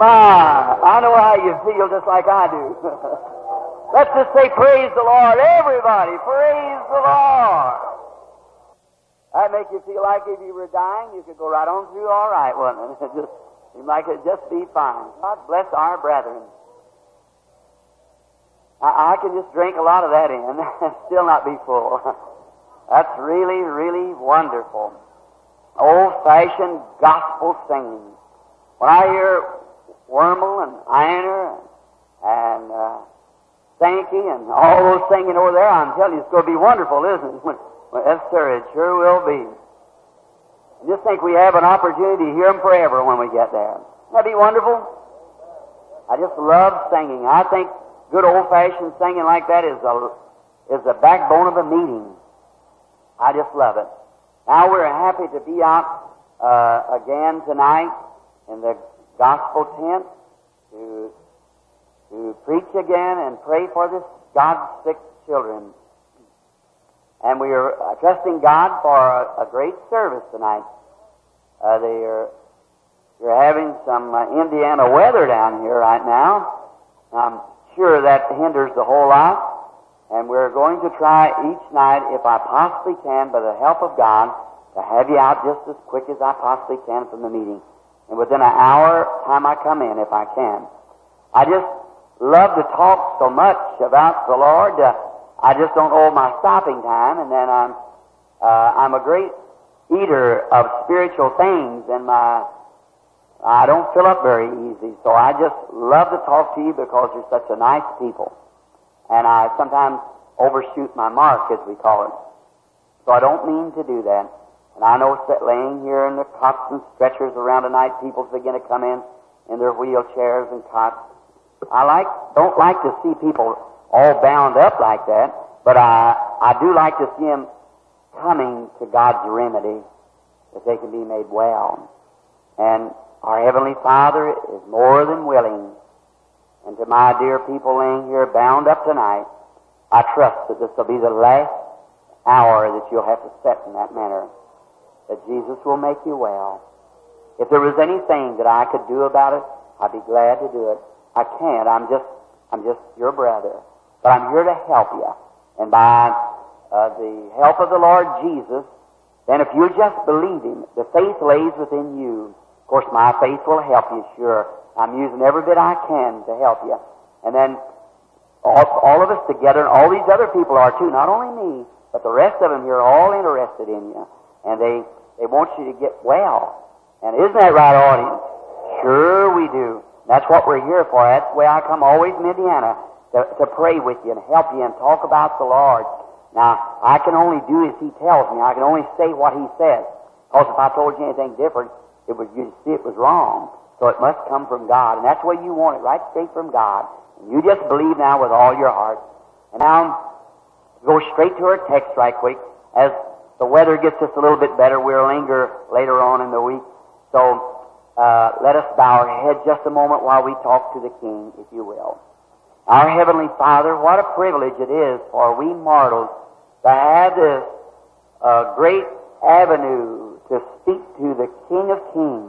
My, I know how you feel just like I do. Let's just say praise the Lord. Everybody, praise the Lord. That'd make you feel like if you were dying, you could go right on through all right, wouldn't it? You might could just be fine. God bless our brethren. I can just drink a lot of that in and still not be full. That's really, really wonderful. Old-fashioned gospel singing. When I hear Wormel and Einer and Sankey and all those singing over there, I'm telling you, it's going to be wonderful, isn't it? Yes, sir, it sure will be. And just think we have an opportunity to hear them forever when we get there. Wouldn't that be wonderful? I just love singing. I think good old-fashioned singing like that is the backbone of a meeting. I just love it. Now we're happy to be out again tonight in the gospel tent to preach again and pray for this God's sick children. And we are trusting God for a great service tonight. You're having some Indiana weather down here right now. I'm sure that hinders the whole lot. And we're going to try each night, if I possibly can, by the help of God, to have you out just as quick as I possibly can from the meeting. And within an hour time I come in, if I can. I just love to talk so much about the Lord. I just don't know my stopping time. And then I'm a great eater of spiritual things, and I don't fill up very easy. So I just love to talk to you because you're such a nice people. And I sometimes overshoot my mark, as we call it. So I don't mean to do that. And I know that laying here in the cots and stretchers around tonight, people's begin to come in their wheelchairs and cots. Don't like to see people all bound up like that, but I do like to see them coming to God's remedy, that they can be made well. And our Heavenly Father is more than willing. And to my dear people laying here bound up tonight, I trust that this will be the last hour that you'll have to set in that manner, that Jesus will make you well. If there was anything that I could do about it, I'd be glad to do it. I can't. I'm just your brother. But I'm here to help you. And by the help of the Lord Jesus, then if you just believe Him, the faith lays within you. Of course, my faith will help you, sure. I'm using every bit I can to help you. And then all of us together, and all these other people are too, not only me, but the rest of them here are all interested in you. And they want you to get well. And isn't that right, audience? Sure we do. That's what we're here for. That's the way I come always in Indiana, to pray with you and help you and talk about the Lord. Now, I can only do as He tells me. I can only say what He says. Because if I told you anything different, you'd see it was wrong. So it must come from God. And that's the way you want it, right straight from God. And you just believe now with all your heart. And now, go straight to our text right quick. As the weather gets just a little bit better, we'll linger later on in the week. So, let us bow our heads just a moment while we talk to the King, if you will. Our Heavenly Father, what a privilege it is for we mortals to have this great avenue to speak to the King of Kings.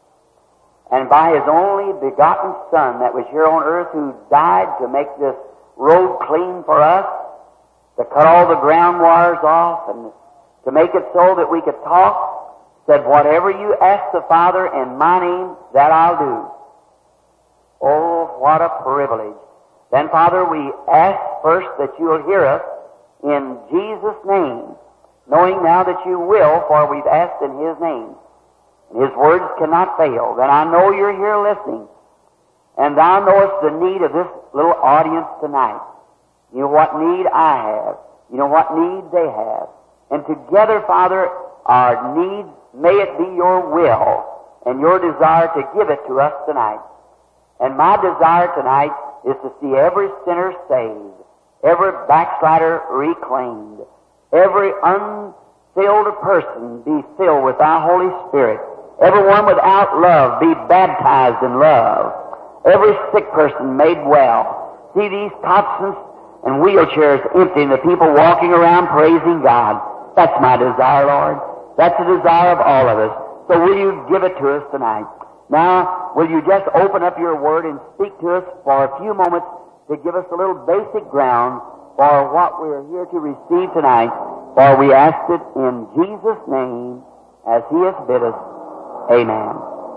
And by His only begotten Son that was here on earth, who died to make this road clean for us, to cut all the ground wires off, and to make it so that we could talk, said, whatever you ask the Father in my name, that I'll do. Oh, what a privilege. Then, Father, we ask first that you'll hear us in Jesus' name, knowing now that you will, for we've asked in His name. His words cannot fail. Then I know you're here listening. And thou knowest the need of this little audience tonight. You know what need I have. You know what need they have. And together, Father, our needs, may it be your will and your desire to give it to us tonight. And my desire tonight is to see every sinner saved, every backslider reclaimed, every unfilled person be filled with thy Holy Spirit. Everyone without love be baptized in love. Every sick person made well. See these cots and wheelchairs empty and the people walking around praising God. That's my desire, Lord. That's the desire of all of us. So will you give it to us tonight? Now, will you just open up your Word and speak to us for a few moments to give us a little basic ground for what we're here to receive tonight? For we ask it in Jesus' name, as He has bid us. Amen.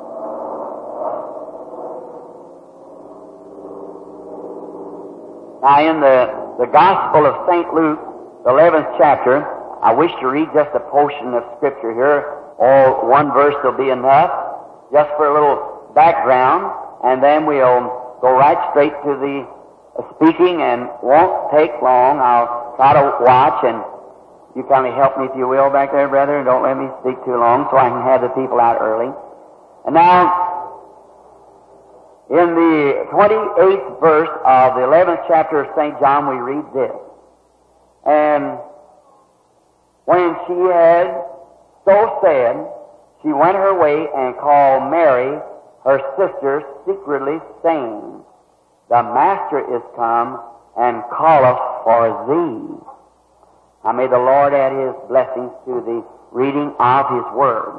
Now, in the Gospel of St. Luke, the 11th chapter, I wish to read just a portion of Scripture here. Or one verse will be enough, just for a little background, and then we'll go right straight to the speaking, and won't take long. I'll try to watch, and you kindly help me if you will back there, brother, and don't let me speak too long so I can have the people out early. And now, in the 28th verse of the 11th chapter of St. John, we read this. And when she had so said, she went her way and called Mary, her sister, secretly, saying, The Master is come and calleth for thee. Now may the Lord add His blessings to the reading of His Word.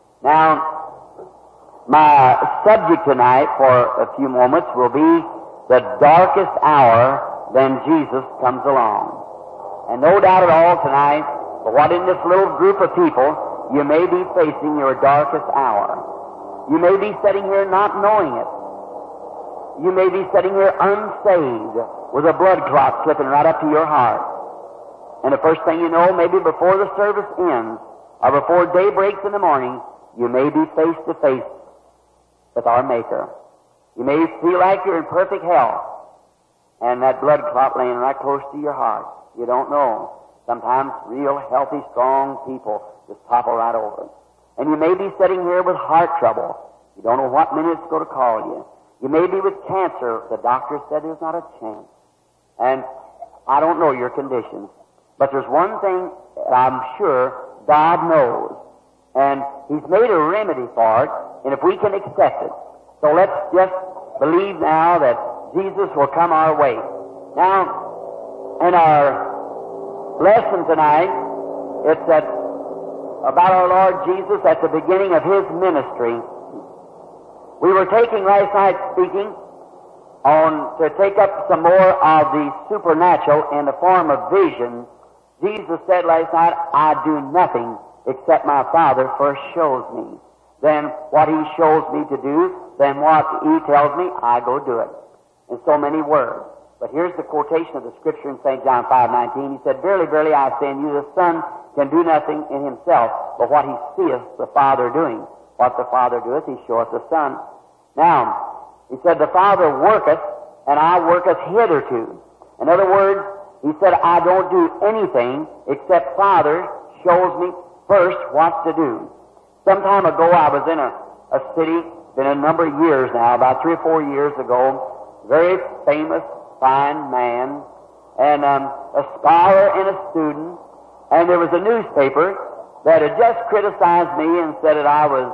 Now, my subject tonight for a few moments will be the darkest hour when Jesus comes along. And no doubt at all tonight, but what in this little group of people, you may be facing your darkest hour. You may be sitting here not knowing it. You may be sitting here unsaved with a blood clot slipping right up to your heart. And the first thing you know, maybe before the service ends, or before day breaks in the morning, you may be face to face with our Maker. You may feel like you're in perfect hell, and that blood clot laying right close to your heart. You don't know. Sometimes real healthy, strong people just topple right over. And you may be sitting here with heart trouble. You don't know what minute it's going to call you. You may be with cancer. The doctor said there's not a chance. And I don't know your conditions. But there's one thing that I'm sure God knows. And He's made a remedy for it, and if we can accept it. So let's just believe now that Jesus will come our way. Now, in our lesson tonight, it's about our Lord Jesus at the beginning of His ministry. We were taking last night speaking on to take up some more of the supernatural in the form of vision. Jesus said last night, I do nothing except my Father first shows me. Then what He shows me to do, then what He tells me, I go do it. In so many words. But here's the quotation of the Scripture in St. John 5:19. He said, Verily, verily, I say unto you, the Son can do nothing in Himself, but what He seeth the Father doing. What the Father doeth, He showeth the Son. Now, He said, The Father worketh, and I worketh hitherto. In other words, He said, I don't do anything except Father shows me first what to do. Some time ago, I was in a city, been a number of years now, about 3 or 4 years ago, very famous, fine man, and a scholar and a student, and there was a newspaper that had just criticized me and said that I was,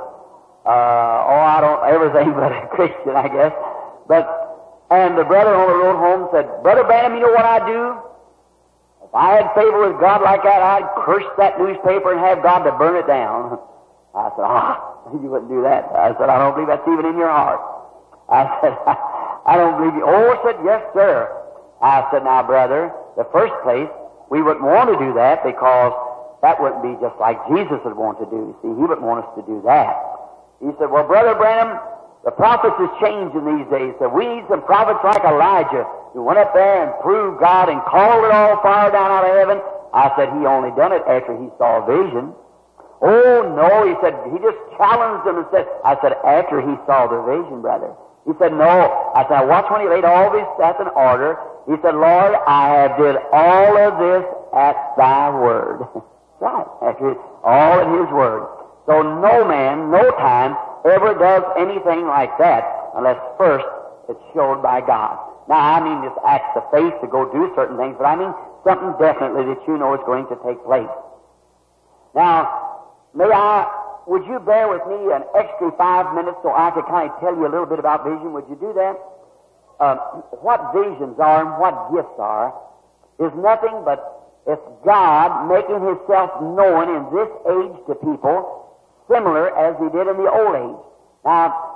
everything but a Christian, I guess. And the brother on the road home said, Brother Branham, you know what I'd do? If I had favor with God like that, I'd curse that newspaper and have God to burn it down. I said, you wouldn't do that. I said, I don't believe that's even in your heart. I said, I don't believe you. Oh, said, yes, sir. I said, now, brother, the first place, we wouldn't want to do that because that wouldn't be just like Jesus would want to do. You see, He wouldn't want us to do that. He said, well, Brother Branham, the prophets is changing these days. So we need some prophets like Elijah who went up there and proved God and called it all fire down out of heaven. I said, he only done it after he saw a vision. Oh, no, he said, he just challenged them and said, I said, after he saw the vision, brother. He said, no. I said, watch when he laid all this stuff in order. He said, Lord, I have did all of this at thy word. Right, after all in His word. So no man, no time, ever does anything like that unless first it's showed by God. Now, I mean this acts of faith to go do certain things, but I mean something definitely that you know is going to take place. Now, would you bear with me an extra 5 minutes so I could kind of tell you a little bit about vision? Would you do that? What visions are and what gifts are is nothing but it's God making Himself known in this age to people similar as He did in the old age. Now,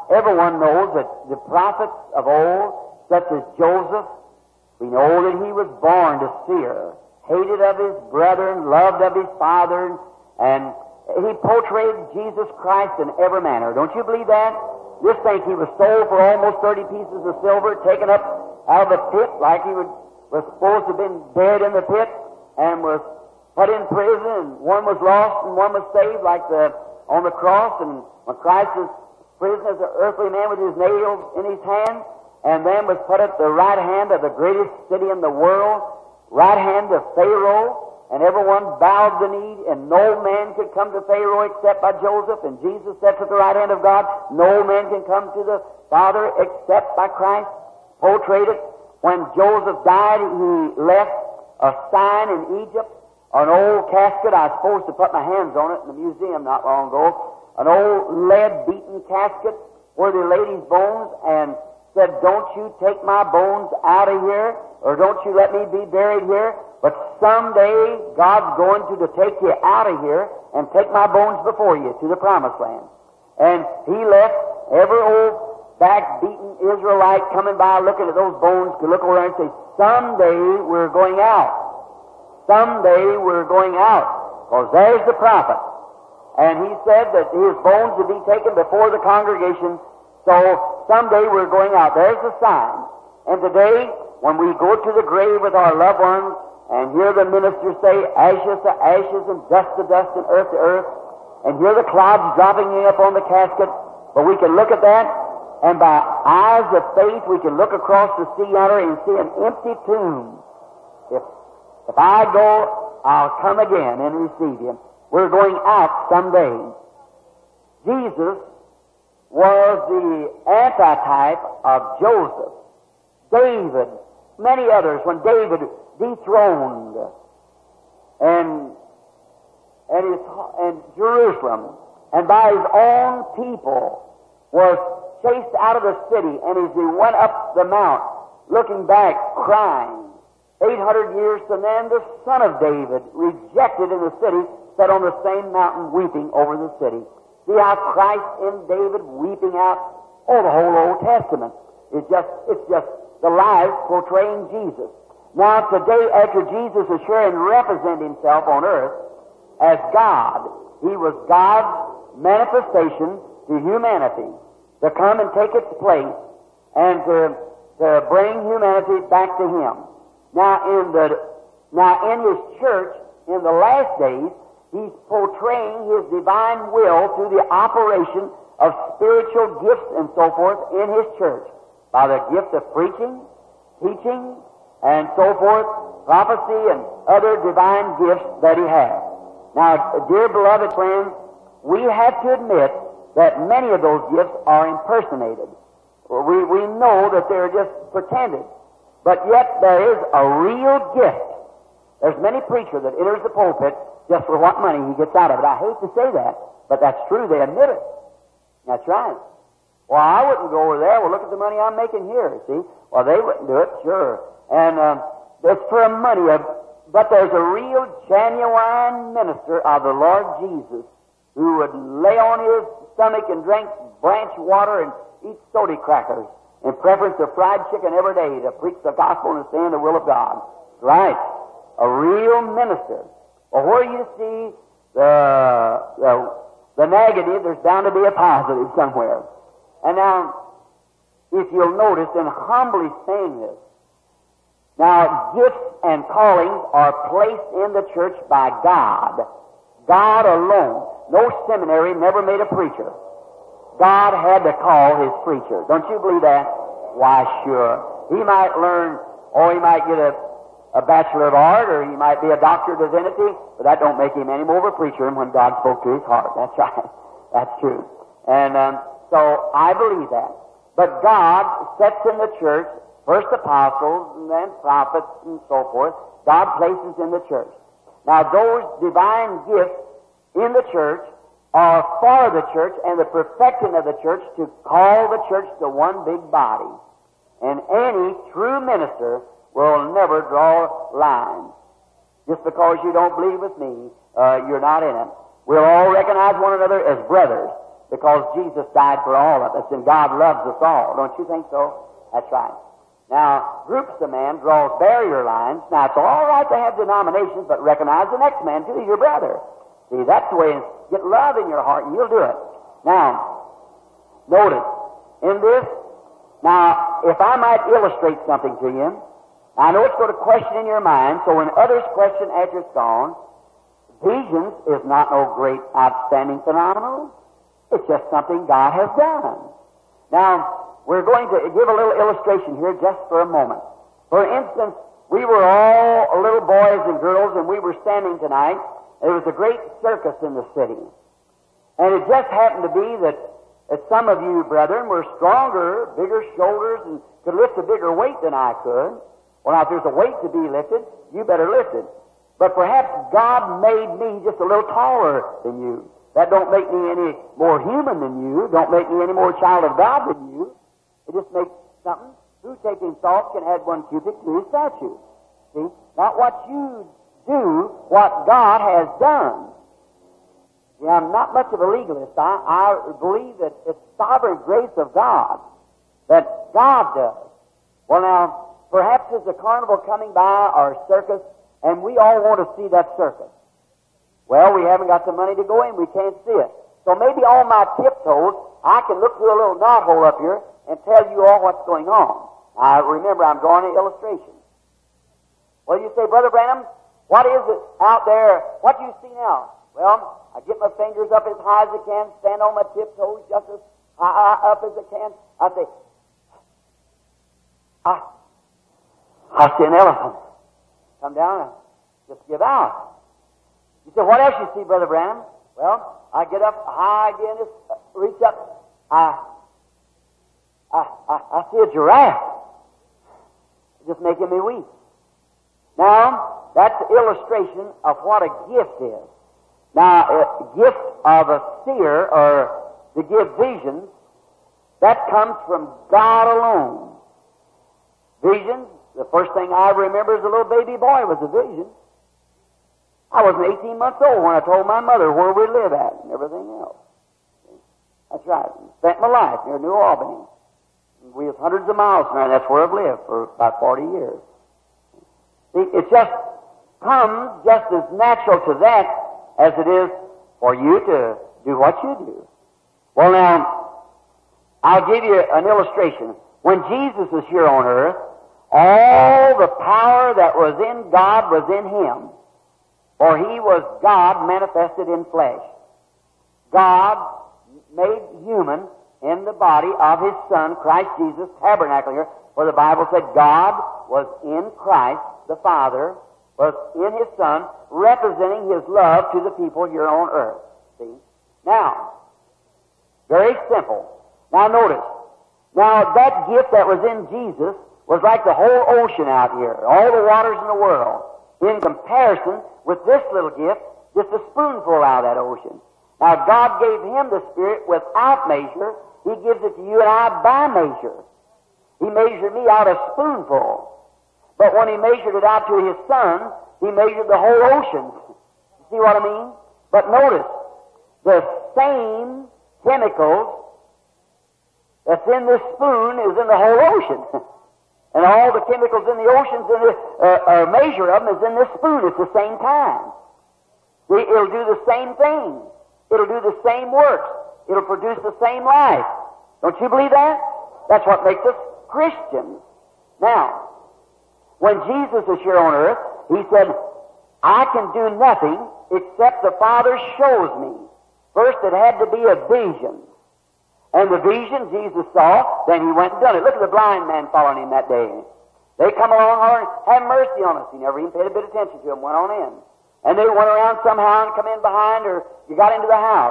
everyone knows that the prophets of old, such as Joseph, we know that he was born to seer, hated of his brethren, loved of his father, and he portrayed Jesus Christ in every manner. Don't you believe that? Just think, he was sold for almost 30 pieces of silver, taken up out of the pit like he was supposed to have been buried in the pit, and was put in prison, and one was lost and one was saved, like on the cross, and when Christ was prison as an earthly man with his nails in his hand, and then was put at the right hand of the greatest city in the world, right hand of Pharaoh, and everyone bowed the knee, and no man could come to Pharaoh except by Joseph, and Jesus sits at the right hand of God. No man can come to the Father except by Christ. Portrayed it. When Joseph died, he left a sign in Egypt, an old casket. I was supposed to put my hands on it in the museum not long ago. An old lead-beaten casket where they laid his bones and said, "Don't you take my bones out of here, or don't you let me be buried here, but someday God's going to take you out of here and take my bones before you to the promised land." And he left every old back-beaten Israelite coming by looking at those bones could look over and say, "Someday we're going out. Someday we're going out." Because there's the prophet. And he said that his bones would be taken before the congregation. So someday we're going out. There's the sign. And today, when we go to the grave with our loved ones and hear the minister say, "Ashes to ashes and dust to dust and earth to earth," and hear the clouds dropping in upon the casket, but we can look at that, and by eyes of faith we can look across the sea yonder and see an empty tomb. If I go, I'll come again and receive him. We're going out someday. Jesus was the antitype of Joseph, David, many others. When David dethroned and Jerusalem, and by his own people was chased out of the city, and as he went up the mount, looking back, crying, 800 years from then, the son of David, rejected in the city, sat on the same mountain weeping over the city. See how Christ in David weeping out? Oh, the whole Old Testament. It's just the life portraying Jesus. Now today, after Jesus is sure and represent himself on earth as God, he was God's manifestation to humanity to come and take its place and to bring humanity back to him. Now in his church in the last days, he's portraying his divine will through the operation of spiritual gifts and so forth in his church, by the gift of preaching, teaching, and so forth, prophecy and other divine gifts that he has. Now, dear beloved friends, we have to admit that many of those gifts are impersonated. We know that they're just pretended. But yet there is a real gift. There's many preachers that enters the pulpit just for what money he gets out of it. I hate to say that, but that's true. They admit it. That's right. Well, I wouldn't go over there. Well, look at the money I'm making here, see? Well, they wouldn't do it, sure. And it's for money. But there's a real, genuine minister of the Lord Jesus who would lay on his stomach and drink branch water and eat soda crackers in preference to fried chicken every day to preach the gospel and stay in the will of God. Right. A real minister. Well, where you see the negative, there's bound to be a positive somewhere. And now, if you'll notice, in humbly saying this, now gifts and callings are placed in the church by God. God alone. No seminary never made a preacher. God had to call his preacher. Don't you believe that? Why, sure. He might learn, or he might get a Bachelor of Art, or he might be a Doctor of Divinity, but that don't make him any more of a preacher than when God spoke to his heart. That's right. That's true. And so I believe that. But God sets in the church first apostles and then prophets and so forth. God places in the church. Now those divine gifts in the church are for the church and the perfecting of the church to call the church to one big body. And any true minister will never draw lines. Just because you don't believe with me, you're not in it. We'll all recognize one another as brothers. because Jesus died for all of us, and God loves us all. Don't you think so? That's right. Now, groups of men draws barrier lines. Now, it's all right to have denominations, but recognize the next man, too, your brother. See, that's the way. Get love in your heart, and you'll do it. Now, notice, in this, now, if I might illustrate something to you, I know it's going to question in your mind, so when others question after it's gone, visions is not no great outstanding phenomenon. It's just something God has done. Now, we're going to give a little illustration here just for a moment. For instance, we were all little boys and girls, and we were standing tonight. There was a great circus in the city. And it just happened to be that some of you, brethren, were stronger, bigger shoulders, and could lift a bigger weight than I could. Well, now, if there's a weight to be lifted, you better lift it. But perhaps God made me just a little taller than you. That don't make me any more human than you. Don't make me any more child of God than you. It just makes something. Who taking thought can add 1 cubit to his statue? See? Not what you do, what God has done. Yeah, I'm not much of a legalist. I believe that it's sovereign grace of God that God does. Well, now, perhaps there's a carnival coming by or a circus, and we all want to see that circus. Well, we haven't got the money to go in. We can't see it. So maybe on my tiptoes, I can look through a little knothole up here and tell you all what's going on. Remember, I'm drawing an illustration. Well, you say, Brother Branham, what is it out there? What do you see now? Well, I get my fingers up as high as I can, stand on my tiptoes just as high up as I can. I say, I see an elephant. Come down and just give out. You say, what else you see, Brother Branham? Well, I get up high again, just reach up. I see a giraffe. It's just making me weep. Now, that's an illustration of what a gift is. Now, a gift of a seer, or to give visions, that comes from God alone. Visions, the first thing I remember as a little baby boy was a vision. I was 18 months old when I told my mother where we live at and everything else. That's right. Spent my life near New Albany. We have hundreds of miles from there. That's where I've lived for about 40 years. See, it just comes just as natural to that as it is for you to do what you do. Well, now, I'll give you an illustration. When Jesus was here on earth, all the power that was in God was in Him. For He was God manifested in flesh. God made human in the body of His Son, Christ Jesus, tabernacle here, where the Bible said God was in Christ, the Father, was in His Son, representing His love to the people here on earth. See? Now, very simple. Now notice. Now that gift that was in Jesus was like the whole ocean out here, all the waters in the world. In comparison with this little gift, just a spoonful out of that ocean. Now God gave Him the Spirit without measure. He gives it to you and I by measure. He measured me out a spoonful. But when He measured it out to His Son, He measured the whole ocean. You see what I mean? But notice, the same chemicals that's in this spoon is in the whole ocean. And all the chemicals in the oceans, a measure of them is in this spoon at the same time. It'll do the same thing. It'll do the same works. It'll produce the same life. Don't you believe that? That's what makes us Christians. Now, when Jesus was here on earth, He said, I can do nothing except the Father shows me. First, it had to be a vision. And the vision Jesus saw, then He went and done it. Look at the blind man following Him that day. They come along hollering, have mercy on us. He never even paid a bit of attention to Him, went on in. And they went around somehow and come in behind, or you got into the house.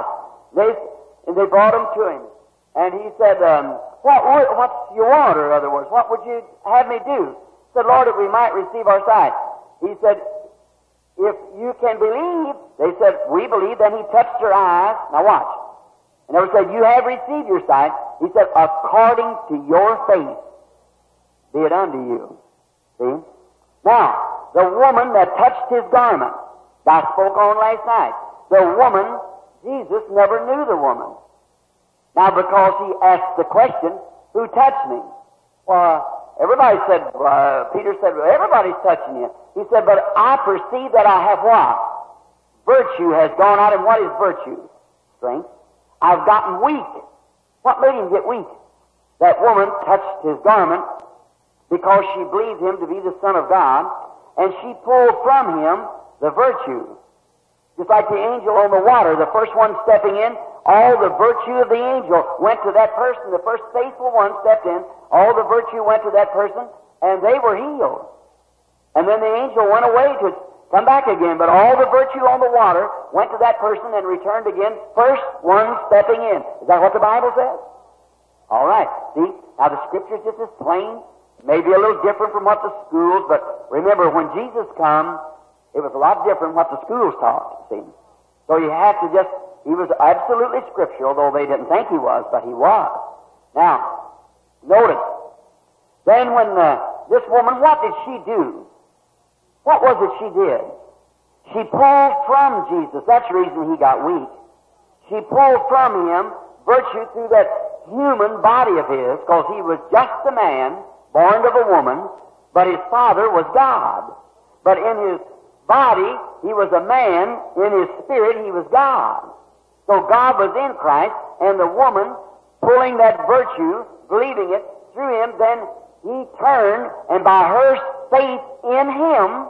They brought Him to Him. And He said, what's you want, or in other words, what would you have me do? He said, Lord, if we might receive our sight. He said, if you can believe, they said, we believe. Then He touched their eyes. Now watch. And they said, you have received your sight. He said, according to your faith, be it unto you. See? Now, the woman that touched His garment, I spoke on last night. The woman, Jesus never knew the woman. Now, because he asked the question, who touched me? Well, everybody said, Peter said, well, everybody's touching you. He said, but I perceive that I have what? Virtue has gone out. And what is virtue? Strength. I've gotten weak. What made him get weak? That woman touched his garment because she believed him to be the Son of God, and she pulled from him the virtue. Just like the angel on the water, the first one stepping in, all the virtue of the angel went to that person. The first faithful one stepped in, all the virtue went to that person, and they were healed. And then the angel went away to come back again, but all the virtue on the water went to that person and returned again, first one stepping in. Is that what the Bible says? All right. See, now the Scripture's just as plain, maybe a little different from what the schools, but remember, when Jesus come, it was a lot different what the schools taught, see. So you have to just, he was absolutely scriptural, though they didn't think he was, but he was. Now, notice, then when this woman, what did she do? What was it she did? She pulled from Jesus. That's the reason he got weak. She pulled from him virtue through that human body of his, because he was just a man, born of a woman, but his father was God. But in his body, he was a man. In his spirit, he was God. So God was in Christ, and the woman, pulling that virtue, believing it through him, then he turned, and by her faith in him,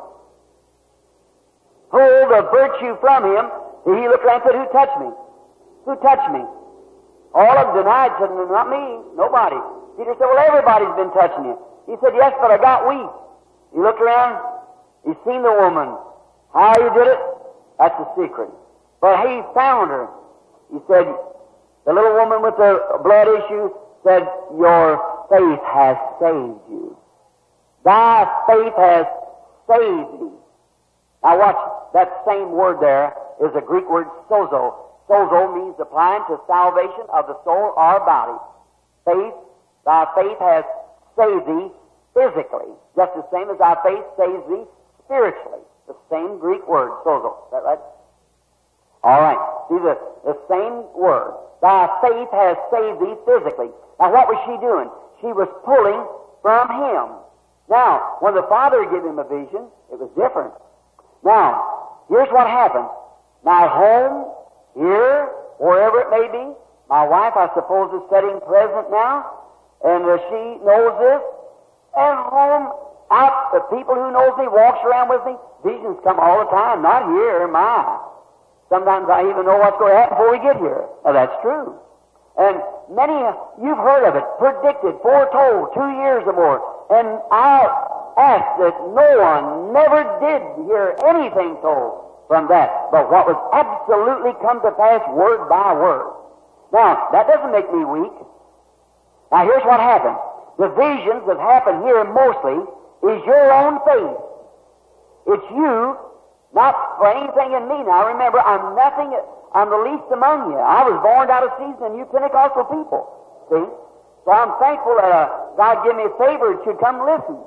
pulled the virtue from him. He looked around and said, who touched me? Who touched me? All of them denied, said, not me, nobody. Peter said, well, everybody's been touching you. He said, yes, but I got weak. He looked around, he seen the woman. How he did it, that's the secret. But he found her. He said, the little woman with the blood issue said, your faith has saved you. Thy faith has saved thee. Now watch, that same word there is a Greek word, sozo. Sozo means applying to salvation of the soul or body. Faith, thy faith has saved thee physically, just the same as thy faith saves thee spiritually. The same Greek word, sozo. Is that right? All right. See, the same word. Thy faith has saved thee physically. Now, what was she doing? She was pulling from him. Now, when the Father gave him a vision, it was different. Now, here's what happened. Now, at home, here, wherever it may be, my wife, I suppose, is sitting present now, and she knows this. At home, out, the people who knows me, walks around with me, visions come all the time, not here, my. Sometimes I even know what's going to happen before we get here. Now, that's true. And many, you've heard of it, predicted, foretold, 2 years or more. And I ask that no one never did hear anything told from that, but what was absolutely come to pass word by word. Now, that doesn't make me weak. Now, here's what happened. The visions that happen here mostly is your own faith. It's you, not for anything in me. Now, remember, I'm nothing, I'm the least among you. I was born out of season, and you Pentecostal people. See? So I'm thankful that God gave me a favor and should come listen.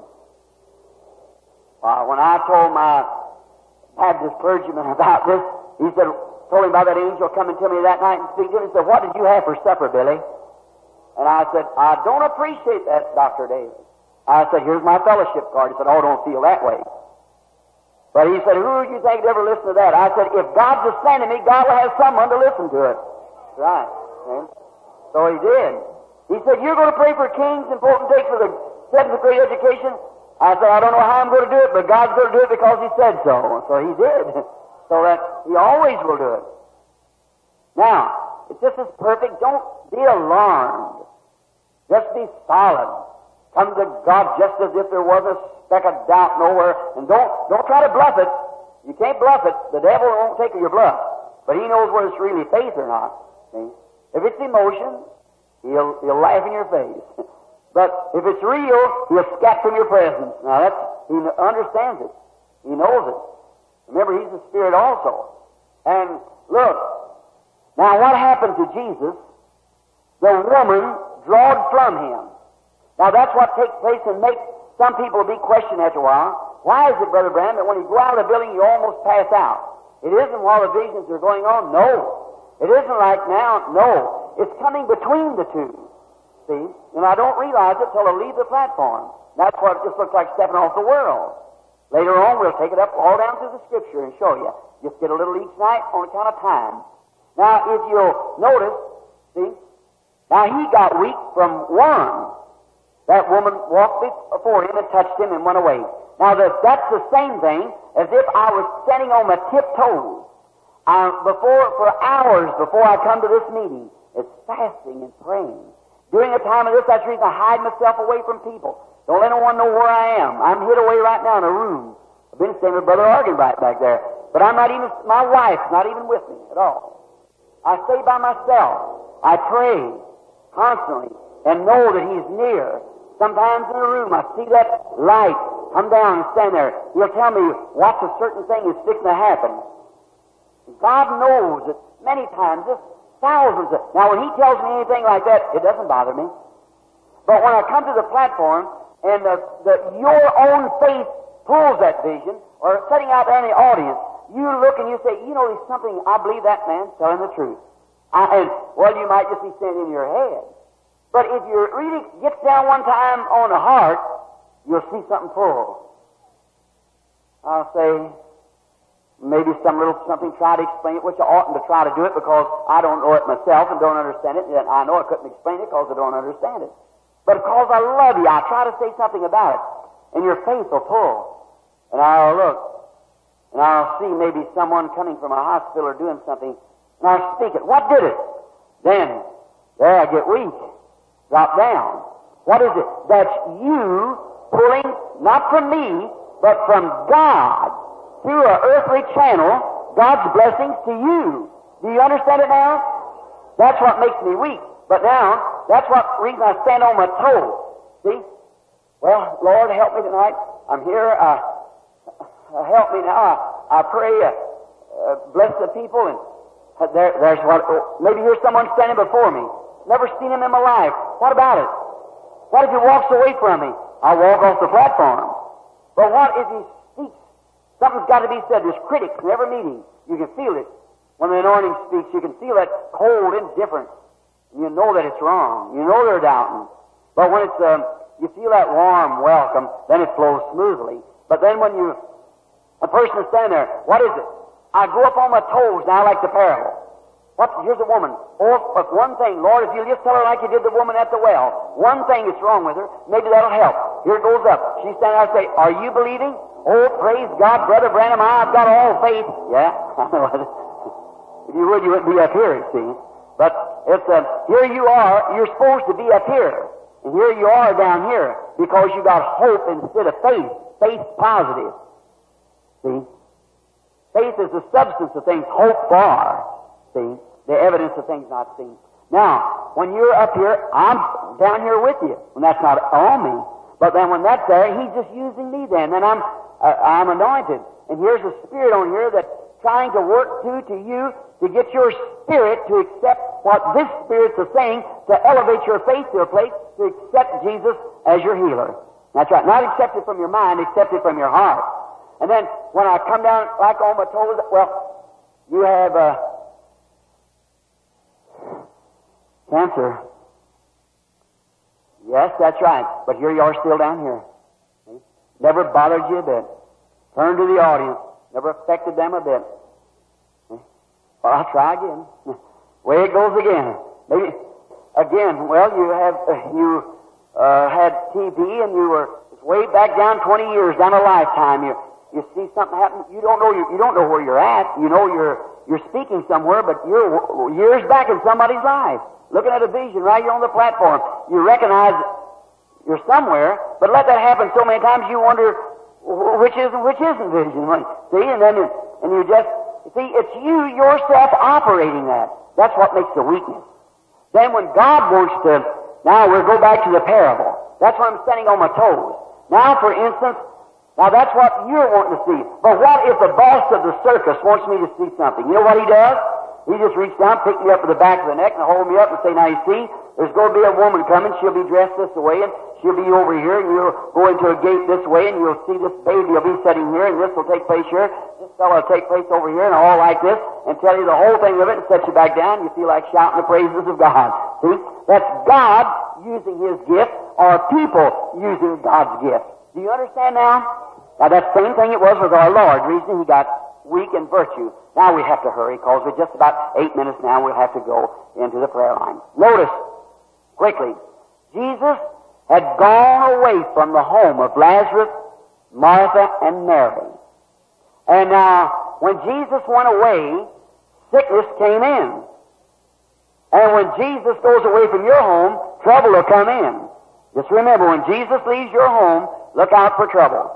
When I told my Baptist clergyman about this, he said, told him about that angel coming to me that night and speak to him. He said, what did you have for supper, Billy? And I said, I don't appreciate that, Dr. Davis. I said, here's my fellowship card. He said, oh, don't feel that way. But he said, who would you think would ever listen to that? I said, if God's just sending me, God will have someone to listen to it. Right. See? So he did. He said, you're going to pray for kings and potentates for the 7th grade education? I said, I don't know how I'm going to do it, but God's going to do it because he said so. So he did. So that he always will do it. Now, it's just as perfect. Don't be alarmed. Just be solid. Come to God just as if there was a speck of doubt nowhere. And don't try to bluff it. You can't bluff it. The devil won't take your bluff. But he knows whether it's really faith or not. See? If it's emotion, he'll laugh in your face. But if it's real, he'll scat from your presence. Now he understands it. He knows it. Remember, he's the Spirit also. And look, now what happened to Jesus? The woman drawed from him. Now that's what takes place and makes some people be questioned after a while. Why is it, Brother Branham, that when you go out of the building you almost pass out? It isn't while the visions are going on. No. It isn't like now. No. it's coming between the two. See? And I don't realize it till I leave the platform. That's what it just looks like stepping off the world. Later on, we'll take it up all down through the Scripture and show you. Just get a little each night on account of time. Now, if you'll notice, see, now he got weak from one. That woman walked before him and touched him and went away. Now, that's the same thing as if I was standing on my tiptoes for hours before I come to this meeting. It's fasting and praying. During a time of this, that's the reason I hide myself away from people. Don't let anyone know where I am. I'm hid away right now in a room. I've been staying with Brother Arganbright back there. But I'm not even, my wife's not even with me at all. I stay by myself. I pray constantly and know that He's near. Sometimes in a room I see that light come down and stand there. He'll tell me what a certain thing is fixing to happen. God knows that many times, just thousands of... Now when He tells me anything like that, it doesn't bother me. But when I come to the platform and your own faith pulls that vision, or sitting out there in the audience, you look and you say, you know, there's something, I believe that man's telling the truth. Well, you might just be saying in your head. But if you really get down one time on the heart, you'll see something pull. I'll say, maybe something, try to explain it, which I oughtn't to try to do it because I don't know it myself and don't understand it, and I know I couldn't explain it because I don't understand it. But because I love you, I try to say something about it, and your faith will pull. And I'll look, and I'll see maybe someone coming from a hospital or doing something, and I'll speak it. What did it? Then, there I get weak. Drop down. What is it? That's you pulling, not from me, but from God, through an earthly channel, God's blessings to you. Do you understand it now? That's what makes me weak. But now, that's what reason I stand on my toes. See? Well, Lord, help me tonight. I'm here. Help me now. I pray, bless the people. And there's what. Maybe here's someone standing before me. Never seen him in my life. What about it? What if he walks away from me? I'll walk off the platform. But what if he speaks? Something's got to be said. There's critics in every meeting. You can feel it. When the anointing speaks, you can feel that cold indifference. You know that it's wrong. You know they're doubting. But when it's you feel that warm welcome, then it flows smoothly. But then when a person is standing there, what is it? I go up on my toes now like the parable. Here's a woman. But one thing, Lord, if you'll just tell her like you did the woman at the well, one thing that's wrong with her, maybe that'll help. Here it goes up. She's standing there and say, are you believing? Oh, praise God, Brother Branham, I've got all faith. Yeah? If you would, you wouldn't be up here, you see. But it's here you are, you're supposed to be up here. And here you are down here because you got hope instead of faith. Faith positive. See? Faith is the substance of things hoped for. See? The evidence of things not seen. Now, when you're up here, I'm down here with you. And that's not on me. But then when that's there, He's just using me then. And I'm anointed. And here's a Spirit on here that's trying to work through to you to get your spirit to accept what this Spirit's saying, to elevate your faith to a place to accept Jesus as your healer. That's right. Not accept it from your mind, accept it from your heart. And then when I come down like on my toes, well, you have cancer. Yes, that's right. But here you are still down here. Never bothered you a bit. Turned to the audience. Never affected them a bit. Well, I'll try again. Way it goes again. Maybe again. Well, you had TB, and you were way back down 20 years, down a lifetime. You see something happen. You don't know where you're at. You know you're speaking somewhere, but you're years back in somebody's life, looking at a vision right here on the platform. You recognize you're somewhere, but let that happen so many times you wonder which isn't vision. See, and you just see it's you yourself operating that. That's what makes the weakness. Then when God wants to, now we'll go back to the parable. That's why I'm standing on my toes. Now, for instance, now that's what you're wanting to see. But what if the boss of the circus wants me to see something? You know what he does? He just reaches down, picks me up to the back of the neck, and hold me up and say, now you see, there's going to be a woman coming. She'll be dressed this way, and She'll be over here, and you'll go into a gate this way, and you'll see this baby will be sitting here, and this will take place here. This fellow will take place over here, and all like this, and tell you the whole thing of it, and set you back down. You feel like shouting the praises of God. See? That's God using His gift, or people using God's gift. Do you understand now? Now, that same thing it was with our Lord. The reason He got weak in virtue. Now we have to hurry, because we're just about 8 minutes now. We'll have to go into the prayer line. Notice, quickly, Jesus had gone away from the home of Lazarus, Martha, and Mary. And now, when Jesus went away, sickness came in. And when Jesus goes away from your home, trouble will come in. Just remember, when Jesus leaves your home, look out for trouble.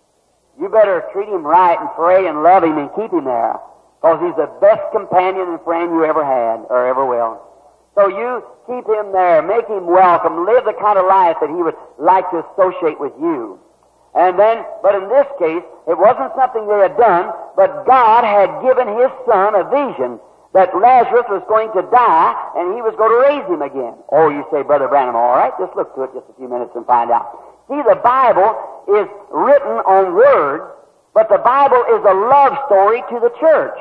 You better treat Him right and pray and love Him and keep Him there, because He's the best companion and friend you ever had or ever will. So you keep Him there, make Him welcome, live the kind of life that He would like to associate with you. And then, but in this case, it wasn't something they had done, but God had given His Son a vision that Lazarus was going to die and He was going to raise him again. Oh, you say, Brother Branham, all right, just look to it just a few minutes and find out. See, the Bible is written on words, but the Bible is a love story to the church.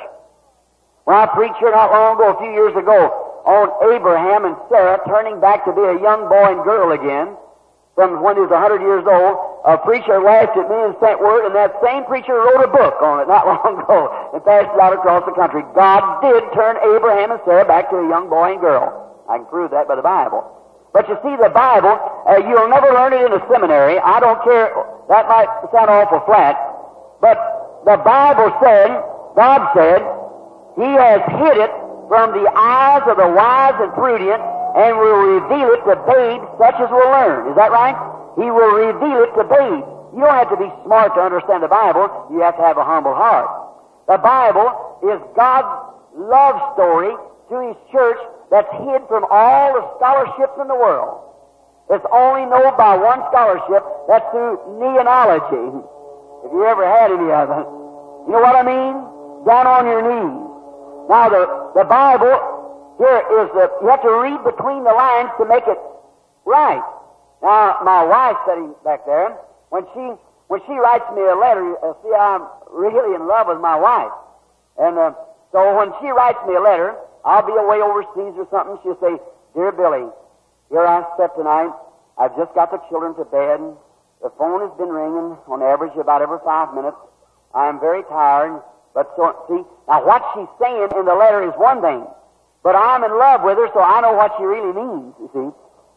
When I preached here not long ago, a few years ago, on Abraham and Sarah turning back to be a young boy and girl again, from when he was 100 years old, a preacher laughed at me and sent word, and that same preacher wrote a book on it not long ago and passed it out across the country. God did turn Abraham and Sarah back to a young boy and girl. I can prove that by the Bible. But you see, the Bible, you'll never learn it in a seminary. I don't care. That might sound awful flat. But the Bible said, God said, He has hid it from the eyes of the wise and prudent, and will reveal it to babes such as will learn. Is that right? He will reveal it to babes. You don't have to be smart to understand the Bible. You have to have a humble heart. The Bible is God's love story to His church that's hid from all the scholarships in the world. It's only known by one scholarship. That's through neonology. If you ever had any of it. You know what I mean? Down on your knees. Now, the Bible, here is you have to read between the lines to make it right. Now, my wife sitting back there, when she writes me a letter, see, I'm really in love with my wife. And so when she writes me a letter, I'll be away overseas or something, she'll say, Dear Billy, here I sit tonight. I've just got the children to bed. The phone has been ringing on average about every 5 minutes. I'm very tired. But so, see, now what she's saying in the letter is one thing, but I'm in love with her, so I know what she really means, you see.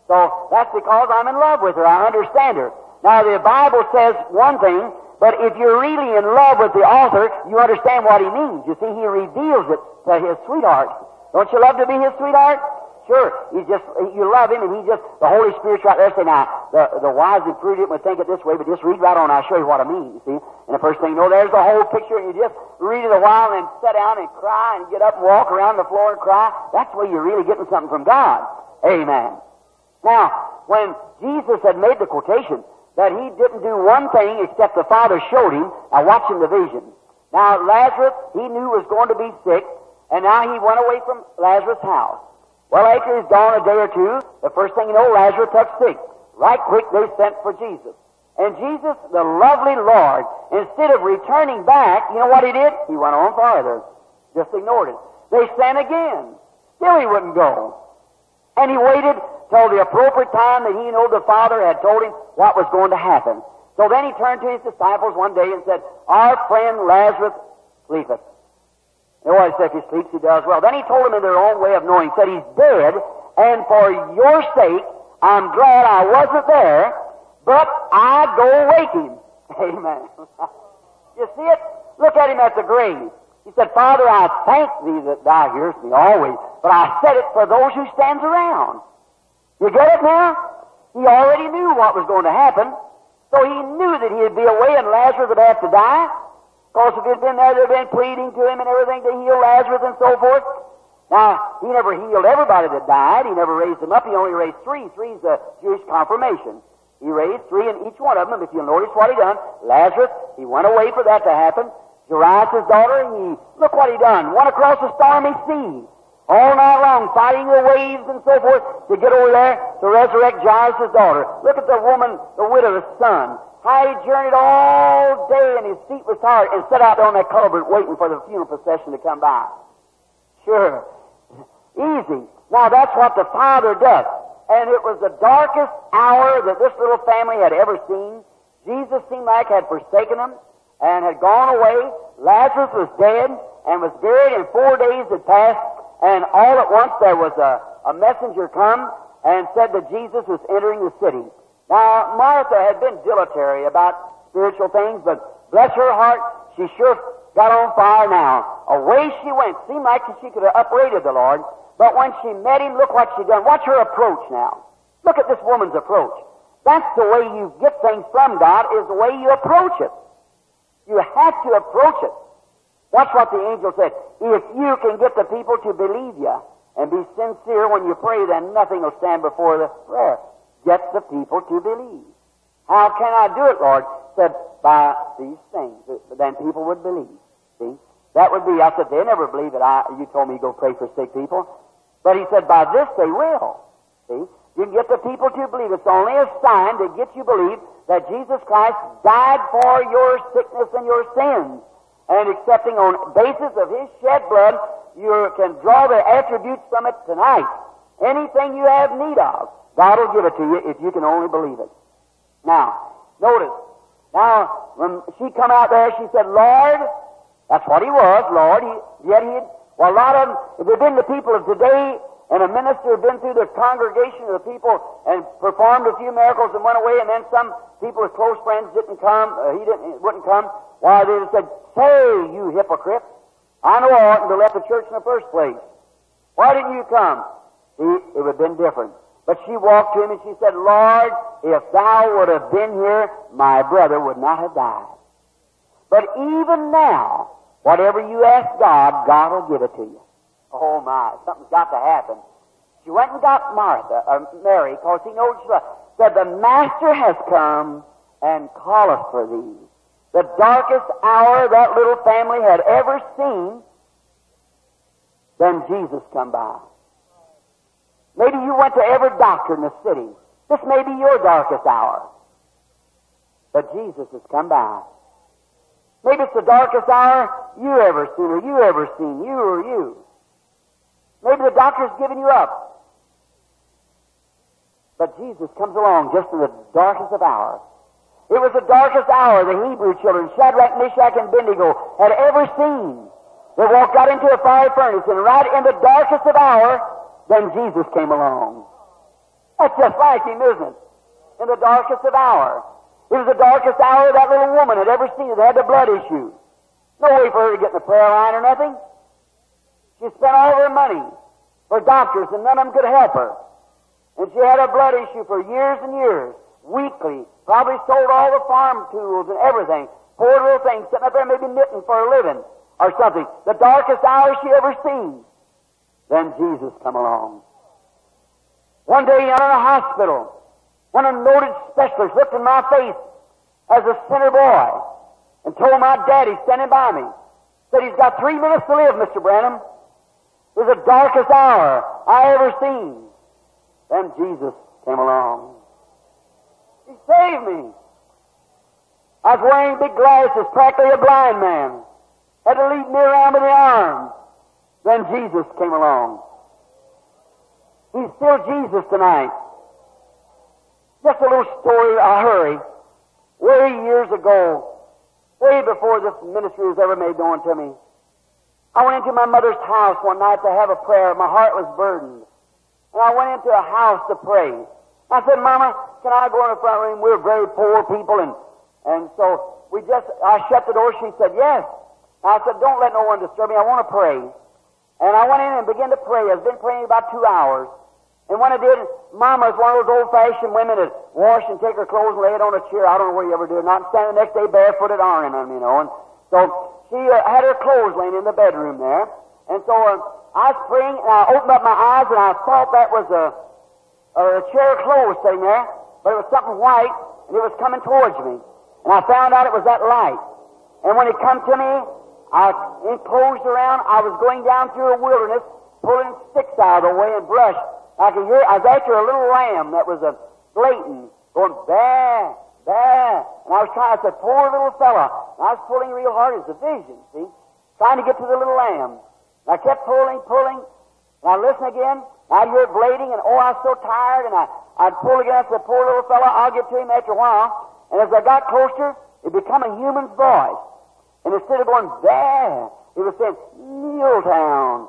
So that's because I'm in love with her. I understand her. Now, the Bible says one thing, but if you're really in love with the author, you understand what he means. You see, he reveals it to his sweetheart. Don't you love to be his sweetheart? Sure. You love him, and the Holy Spirit's right there saying, now, the wise and prudent would think it this way, but just read right on, I'll show you what I mean, you see. And the first thing you know, there's the whole picture, and you just read it a while, and then sit down and cry, and get up and walk around the floor and cry. That's where you're really getting something from God. Amen. Now, when Jesus had made the quotation that He didn't do one thing except the Father showed Him, now watch Him the vision. Now, Lazarus, He knew was going to be sick, and now He went away from Lazarus' house. Well, after he's gone a day or two, the first thing you know, Lazarus took sick. Right quick, they sent for Jesus. And Jesus, the lovely Lord, instead of returning back, you know what He did? He went on farther. Just ignored it. They sent again. Still He wouldn't go. And He waited till the appropriate time that He knew the Father had told Him what was going to happen. So then He turned to His disciples one day and said, Our friend Lazarus sleepeth. You know what He said? If he sleeps, he does well. Then He told them in their own way of knowing, said, He's dead, and for your sake, I'm glad I wasn't there, but I go wake him. Amen. You see it? Look at him at the grave. He said, Father, I thank Thee that Thou hearest me always, but I said it for those who stands around. You get it now? He already knew what was going to happen, so He knew that He'd be away and Lazarus would have to die. Of course, if he'd been there, they'd been pleading to Him and everything to heal Lazarus and so forth. Now, He never healed everybody that died. He never raised them up. He only raised three. Three's the Jewish confirmation. He raised three, and each one of them, if you'll notice what He done, Lazarus, he went away for that to happen. Jairus' daughter, look what He done. Went across the stormy sea. all night long, fighting the waves and so forth to get over there to resurrect Jairus' daughter. Look at the woman, the widow's son. How he journeyed all day and his feet was tired and sat out there on that culvert waiting for the funeral procession to come by. Sure. Easy. Now that's what the Father does. And it was the darkest hour that this little family had ever seen. Jesus seemed like had forsaken them and had gone away. Lazarus was dead and was buried, and 4 days had passed. And all at once there was a messenger come and said that Jesus was entering the city. Now, Martha had been dilatory about spiritual things, but bless her heart, she sure got on fire now. Away she went. Seemed like she could have upbraided the Lord. But when she met him, look what she done. Watch her approach now. Look at this woman's approach. That's the way you get things from God, is the way you approach it. You have to approach it. That's what the angel said. If you can get the people to believe you and be sincere when you pray, then nothing will stand before the prayer. Get the people to believe. How can I do it, Lord? Said, by these things. Then people would believe. See? That would be, I said, they never believe that you told me to go pray for sick people. But he said, by this they will. See? You can get the people to believe. It's only a sign to get you to believe that Jesus Christ died for your sickness and your sins. And accepting on basis of His shed blood, you can draw the attributes from it tonight. Anything you have need of, God will give it to you if you can only believe it. Now, notice. Now, when she come out there, she said, Lord, that's what He was, Lord. Well, a lot of them, if they'd been the people of today, and a minister had been through the congregation of the people and performed a few miracles and went away, and then some people with close friends wouldn't come, why, they'd have said, say, you hypocrite, I know I oughtn't to left the church in the first place. Why didn't you come? See, it would have been different. But she walked to him and she said, Lord, if thou would have been here, my brother would not have died. But even now, whatever you ask God, God will give it to you. Oh my, something's got to happen. She went and got Mary, because he knows she said, the Master has come and calleth for thee. The darkest hour that little family had ever seen, then Jesus come by. Maybe you went to every doctor in the city. This may be your darkest hour. But Jesus has come by. Maybe it's the darkest hour you ever seen, or you ever seen, you or you. Maybe the doctor's given you up. But Jesus comes along just in the darkest of hours. It was the darkest hour the Hebrew children, Shadrach, Meshach, and Abednego, had ever seen. They walked out into a fiery furnace, and right in the darkest of hour, then Jesus came along. That's just like Him, isn't it? In the darkest of hour. It was the darkest hour that little woman had ever seen that had the blood issue. No way for her to get in the prayer line or nothing. She spent all of her money for doctors, and none of them could help her. And she had a blood issue for years and years, weekly. Probably sold all the farm tools and everything. Poor little thing, sitting up there maybe knitting for a living or something. The darkest hour she ever seen. Then Jesus come along. One day in a hospital, one of the noted specialists looked in my face as a sinner boy and told my daddy standing by me, said, he's got 3 minutes to live, Mr. Branham. It was the darkest hour I ever seen. Then Jesus came along. He saved me. I was wearing big glasses, practically a blind man. Had to lead me around with the arms. Then Jesus came along. He's still Jesus tonight. Just a little story, a hurry. Way years ago, way before this ministry was ever made known to me, I went into my mother's house one night to have a prayer. My heart was burdened. And I went into a house to pray. I said, Mama, can I go in the front room? We're very poor people, and so I shut the door. She said, yes. I said, don't let no one disturb me. I want to pray. And I went in and began to pray. I've been praying about 2 hours. And when I did, Mama was one of those old-fashioned women that wash and take her clothes and lay it on a chair. I don't know where you ever do it. Not stand the next day barefooted ironing them, you know. And so she had her clothes laying in the bedroom there. And so I was praying, and I opened up my eyes, and I thought that was a chair of clothes sitting there, but it was something white, and it was coming towards me. And I found out it was that light. And when it come to me, I enclosed around. I was going down through a wilderness, pulling sticks out of the way and brush. I was after a little lamb that was a blatant, going, bah, bah. And I was trying, I said, poor little fella. And I was pulling real hard. It's a vision, see? Trying to get to the little lamb. And I kept pulling, and I listened again. I'd hear it bleating, and I was so tired, and I'd pull again. I said, poor little fella, I'll get to him after a while. And as I got closer, it became a human's voice. And instead of going, bah, it was saying, Milltown,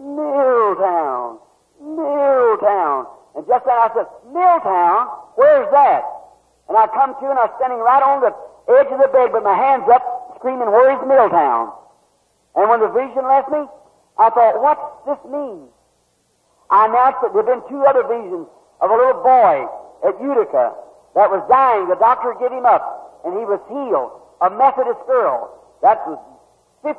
Milltown, Milltown. And just then I said, Milltown? Where's that? And I come to, and I was standing right on the edge of the bed with my hands up, screaming, where is Milltown? And when the vision left me, I thought, what's this mean? I announced that there had been 2 other visions of a little boy at Utica that was dying. The doctor gave him up, and he was healed. A Methodist girl. That was 20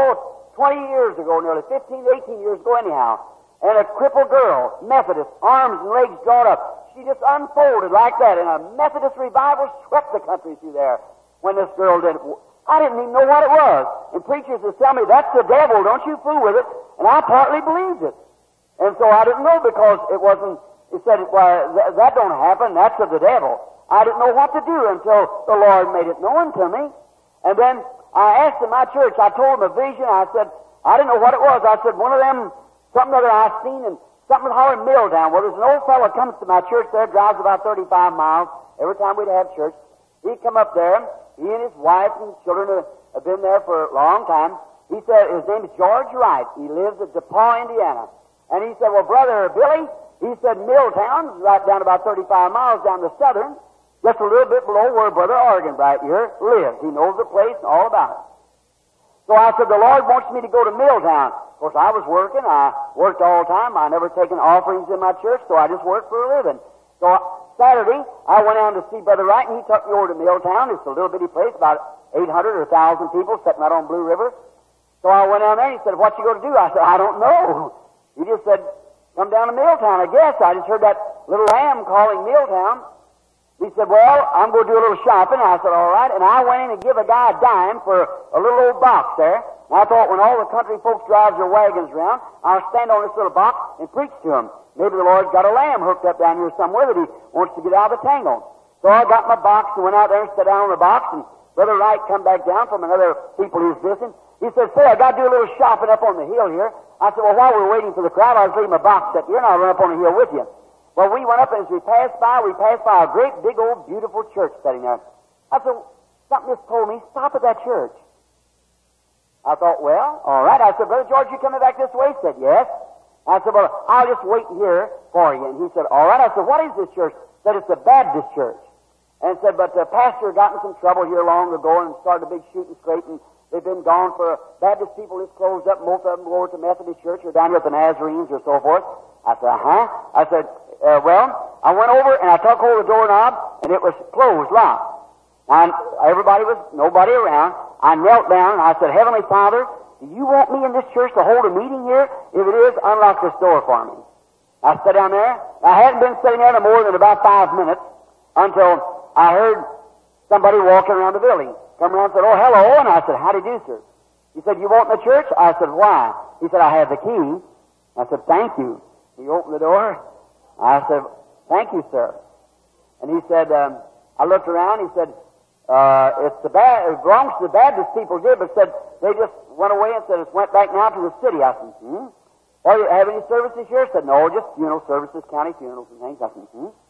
years ago, nearly 15 to 18 years ago anyhow. And a crippled girl, Methodist, arms and legs drawn up. She just unfolded like that, and a Methodist revival swept the country through there when this girl did it. I didn't even know what it was. And preachers would tell me, that's the devil, don't you fool with it. And I partly believed it. And so I didn't know because it wasn't, it said, well, that don't happen, that's of the devil. I didn't know what to do until the Lord made it known to me. And then I asked in my church, I told them a vision, I said, I didn't know what it was. I said, one of them, something other I seen, and something hollering Milltown. Well, there's an old fellow comes to my church there, drives about 35 miles every time we'd have church. He'd come up there, he and his wife and children have been there for a long time. He said, his name is George Wright. He lives at DePaul, Indiana. And he said, well, Brother Billy, he said, Milltown is right down about 35 miles down the southern, just a little bit below where Brother Arganbright here lives. He knows the place and all about it. So I said, the Lord wants me to go to Milltown. Of course, I was working. I worked all the time. I never taken offerings in my church, so I just worked for a living. So Saturday, I went down to see Brother Wright, and he took me over to Milltown. It's a little bitty place, about 800 or 1,000 people sitting out on Blue River. So I went down there, and he said, what you going to do? I said, I don't know. He just said, come down to Milltown, I guess. I just heard that little lamb calling Milltown. He said, well, I'm going to do a little shopping. I said, all right. And I went in and give a guy a dime for a little old box there. And I thought when all the country folks drives their wagons around, I'll stand on this little box and preach to them. Maybe the Lord's got a lamb hooked up down here somewhere that he wants to get out of the tangle. So I got my box and went out there and sat down on the box, and Brother Wright come back down from another people he was visiting. He said, say, I got to do a little shopping up on the hill here. I said, well, while we're waiting for the crowd, I'll leave my box up here and I'll run up on the hill with you. Well, we went up, and as we passed by a great, big, old, beautiful church sitting there. I said, something just told me, stop at that church. I thought, well, all right. I said, Brother George, you coming back this way? He said, yes. I said, well, I'll just wait here for you. And he said, all right. I said, what is this church? He said, it's a Baptist church. And said, but the pastor got in some trouble here long ago and started a big shooting scrape, and they've been gone for Baptist people. It's closed up. Most of them go over to Methodist Church or down here at the Nazarenes or so forth. I said, I said, well, I went over and I took hold of the doorknob, and it was closed, locked. And nobody around. I knelt down and I said, Heavenly Father, do you want me in this church to hold a meeting here? If it is, unlock this door for me. I sat down there. I hadn't been sitting there no more than about 5 minutes until I heard somebody walking around the building. Come around and said, oh, hello. And I said, how do you do, sir? He said, you want in the church? I said, why? He said, I have the key. I said, thank you. He opened the door. I said, thank you, sir. And he said, I looked around. He said, it belongs to the Baptist people did, but said they just went away and said it went back now to the city. I said, Or you have any services here? He said, no, just funeral services, county funerals and things. I said,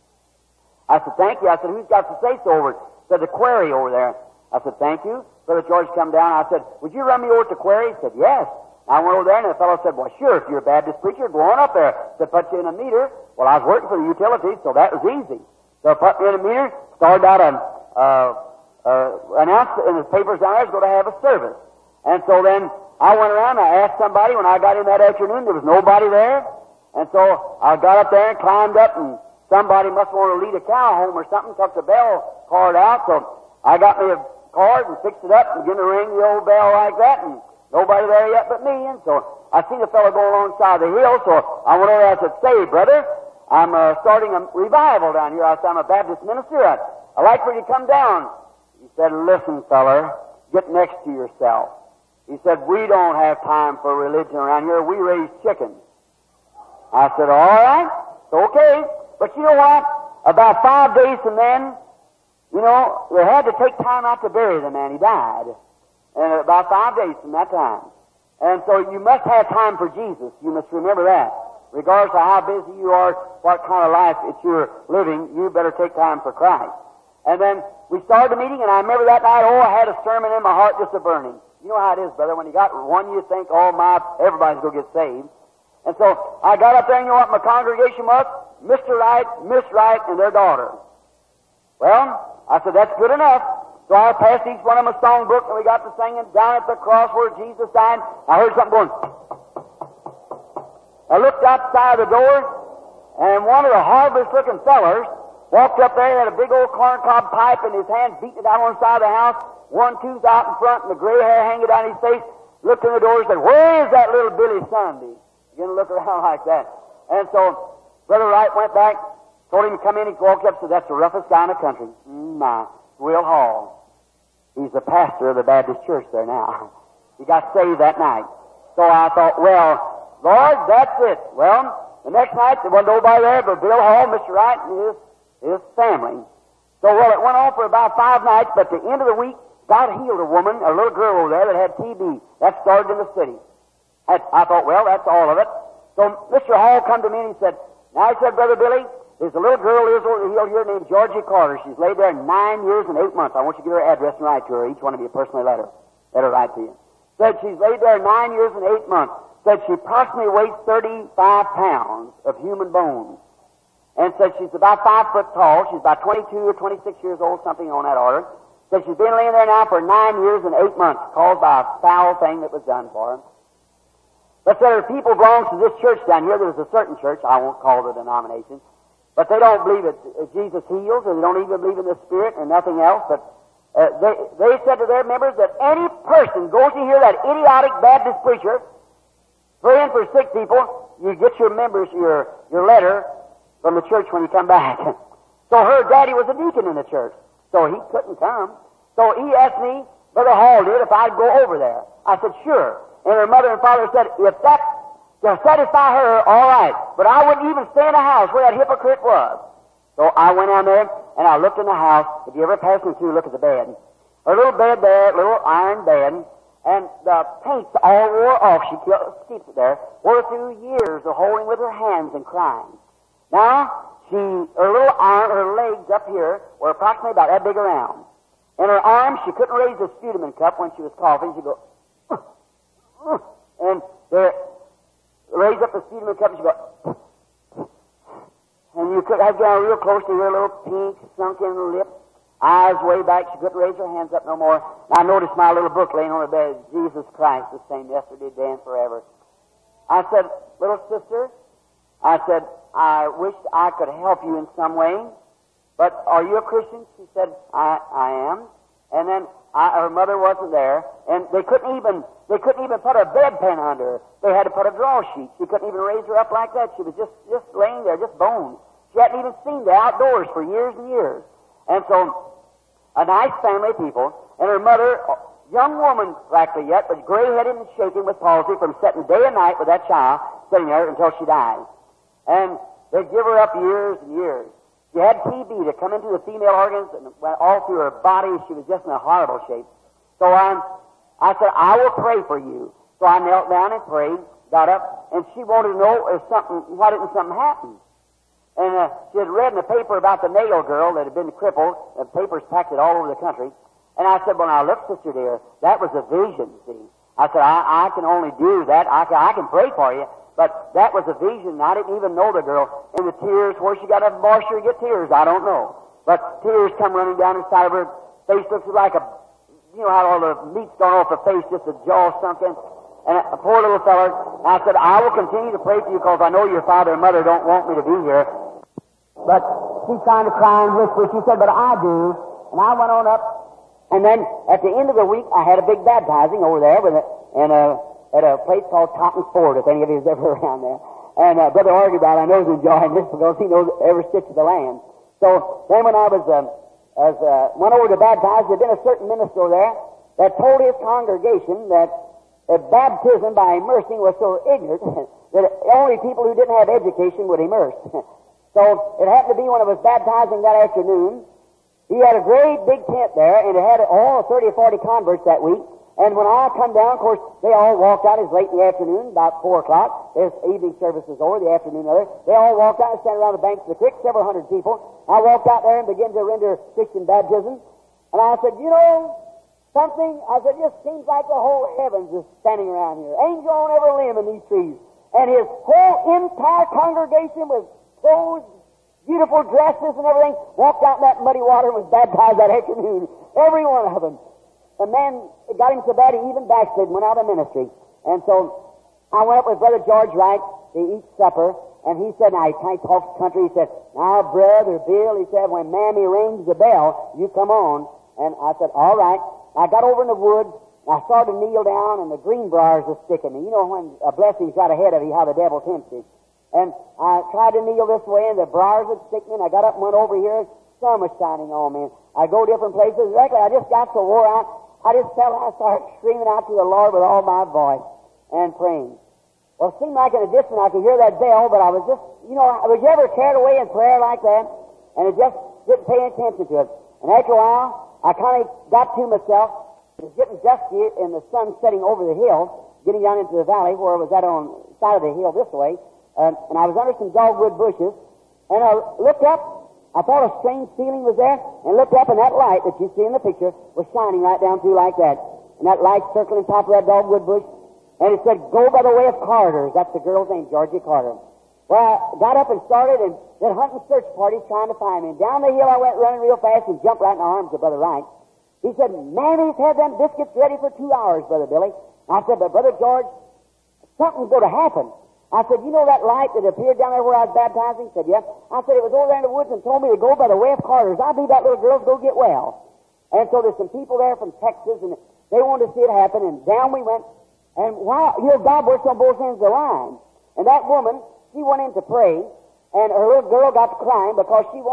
I said, thank you. I said, who's got the say-so over it? He said, the Quarry over there. I said, thank you. Brother George come down. I said, would you run me over to the Quarry? He said, yes. I went over there, and the fellow said, well, sure, if you're a Baptist preacher, go on up there. They put you in a meter. Well, I was working for the utilities, so that was easy. So put me in a meter, started out announced in the papers down there, I was going to have a service. And so then I went around, I asked somebody, when I got in that afternoon, there was nobody there. And so I got up there and climbed up, and somebody must want to lead a cow home or something, took the bell cord out, so I got me a cord and fixed it up and began to ring the old bell like that, and nobody there yet but me. And so I seen a fellow go alongside the hill, so I went over there and I said, say, brother, I'm starting a revival down here. I said, I'm a Baptist minister. I'd like for you to come down. He said, listen, feller, get next to yourself. He said, we don't have time for religion around here. We raise chickens. I said, all right, it's okay. But you know what? About 5 days from then, you know, they had to take time out to bury the man. He died. And about 5 days from that time. And so you must have time for Jesus. You must remember that. Regardless of how busy you are, what kind of life that you're living, you better take time for Christ. And then we started the meeting, and I remember that night, I had a sermon in my heart just a burning. You know how it is, brother. When you got one, you think, everybody's going to get saved. And so I got up there, and you know what my congregation was? Mr. Wright, Miss Wright, and their daughter. Well, I said, that's good enough. So I passed each one of them a songbook, and we got to singing down at the cross where Jesus died. I heard something going. I looked outside the door, and one of the harvest-looking fellers walked up there, had a big old corncob pipe in his hand, beating it down on the side of the house, 1 tooth out in front, and the gray hair hanging down his face, looked in the door and said, where is that little Billy Sunday? Began to look around like that. And so Brother Wright went back, told him to come in, he walked up and said, that's the roughest guy in the country. Will Hall. He's the pastor of the Baptist church there now. He got saved that night. So I thought, well, Lord, that's it. Well, the next night, there wasn't nobody there but Bill Hall, Mr. Wright, and his family. So, well, it went on for about 5 nights, but at the end of the week, God healed a woman, a little girl over there that had TB. That started in the city. I thought, well, that's all of it. So Mr. Hall come to me and he said, now, he said, Brother Billy, there's a little girl healed here named Georgie Carter. She's laid there 9 years and 8 months. I want you to give her address and write to her. Each one of you personally let her write to you. Said she's laid there 9 years and 8 months. Said she approximately weighs 35 pounds of human bones. And said she's about 5 foot tall. She's about 22 or 26 years old, something on that order. Said she's been laying there now for 9 years and 8 months, caused by a foul thing that was done for her. But said her people belongs to this church down here. There's a certain church, I won't call the denomination, but they don't believe that Jesus heals, and they don't even believe in the Spirit and nothing else. But they said to their members that any person goes to hear that idiotic Baptist preacher praying for sick people, you get your members your letter from the church when you come back. So her daddy was a deacon in the church, so he couldn't come. So he asked me, Brother Hall did, if I'd go over there. I said, sure. And her mother and father said, if that will satisfy her, all right. But I wouldn't even stay in the house where that hypocrite was. So I went on there, and I looked in the house. If you ever pass me through, look at the bed. Her little bed there, little iron bed, and the paint all wore off. She keeps it there. Wore through years of holding with her hands and crying. Now, her little arm, her legs up here were approximately about that big around. In her arms, she couldn't raise the sputum cup when she was coughing. She'd go, and raise up the sputum cup, and she'd go, and you could have gone real close to her little pink, sunken lip, eyes way back. She couldn't raise her hands up no more. And I noticed my little book laying on her bed, Jesus Christ, the same yesterday, today, and forever. I said, little sister, I said, I wish I could help you in some way, but are you a Christian? She said, I am. And then her mother wasn't there, and they couldn't even put a bedpan under her. They had to put a draw sheet. She couldn't even raise her up like that. She was just laying there, just bones. She hadn't even seen the outdoors for years and years. And so, a nice family of people, and her mother, young woman practically yet, but gray-headed and shaking with palsy from sitting day and night with that child, sitting there until she died. And they'd give her up years and years. She had TB to come into the female organs and went all through her body. She was just in a horrible shape. So I said, I will pray for you. So I knelt down and prayed, got up, and she wanted to know why didn't something happen? And she had read in the paper about the nail girl that had been crippled. The papers packed it all over the country. And I said, well, now look, sister dear, that was a vision, see. I said, I can only do that. I can pray for you. But that was a vision. I didn't even know the girl. And the tears, where she got a moisture to get tears, I don't know. But tears come running down the side of her face. Looks like you know how all the meat's gone off her face, just the jaw sunk in. And a poor little feller. I said, I will continue to pray for you because I know your father and mother don't want me to be here. But she's trying to cry and whisper. She said, but I do. And I went on up. And then at the end of the week, I had a big baptizing over there at a place called Totten Ford, if any of you is ever around there. And Brother Archibald, I know, is enjoying this because he knows every stitch of the land. So then when I went over to baptize, there'd been a certain minister there that told his congregation that baptism by immersing was so ignorant that only people who didn't have education would immerse. So it happened to be when I was baptizing that afternoon. He had a great big tent there, and it had all 30 or 40 converts that week. And when I come down, of course, they all walked out. It was late in the afternoon, about 4 o'clock. There's evening service was over, the afternoon other. They all walked out and stand around the banks of the creek, several hundred people. I walked out there and began to render Christian baptism. And I said, you know, something, I said, just seems like the whole heavens is standing around here. Angel on every limb in these trees. And his whole entire congregation with clothes, beautiful dresses and everything, walked out in that muddy water and was baptized that afternoon. Every one of them. The man got him so bad he even backslid and went out of ministry. And so I went up with Brother George Wright to eat supper, and he said, now he kind of talks country, he said, now, Brother Bill, he said, when Mammy rings the bell, you come on. And I said, all right. I got over in the woods, and I started to kneel down, and the greenbriers was sticking me. You know when a blessing's right ahead of you, how the devil tempts you. And I tried to kneel this way, and the briars would stick me, and I got up and went over here, and sun was shining on me. I go different places. Directly, I just got so wore out, I just fell and I started screaming out to the Lord with all my voice and praying. Well, it seemed like in the distance I could hear that bell, but I was just, you know, was you ever carried away in prayer like that? And it just didn't pay any attention to it. And after a while, I kind of got to myself. It was getting dusky, and the sun setting over the hill, getting down into the valley where it was at on the side of the hill this way. And I was under some dogwood bushes, and I looked up. I thought a strange feeling was there, and looked up, and that light that you see in the picture was shining right down through like that. And that light circling top of that dogwood bush, and it said, go by the way of Carter's. That's the girl's name, Georgie Carter. Well, I got up and started, and then hunting search parties trying to find me. And down the hill I went running real fast and jumped right in the arms of Brother Wright. He said, Mammy's had them biscuits ready for 2 hours, Brother Billy. And I said, but Brother George, something's going to happen. I said, you know that light that appeared down there where I was baptizing? He said, yeah. I said, it was over there in the woods and told me to go by the way of Carter's. I believe that little girl's go get well. And so there's some people there from Texas, and they wanted to see it happen, and down we went. And wow, you know, God works on both ends of the line. And that woman, she went in to pray, and her little girl got to crying because she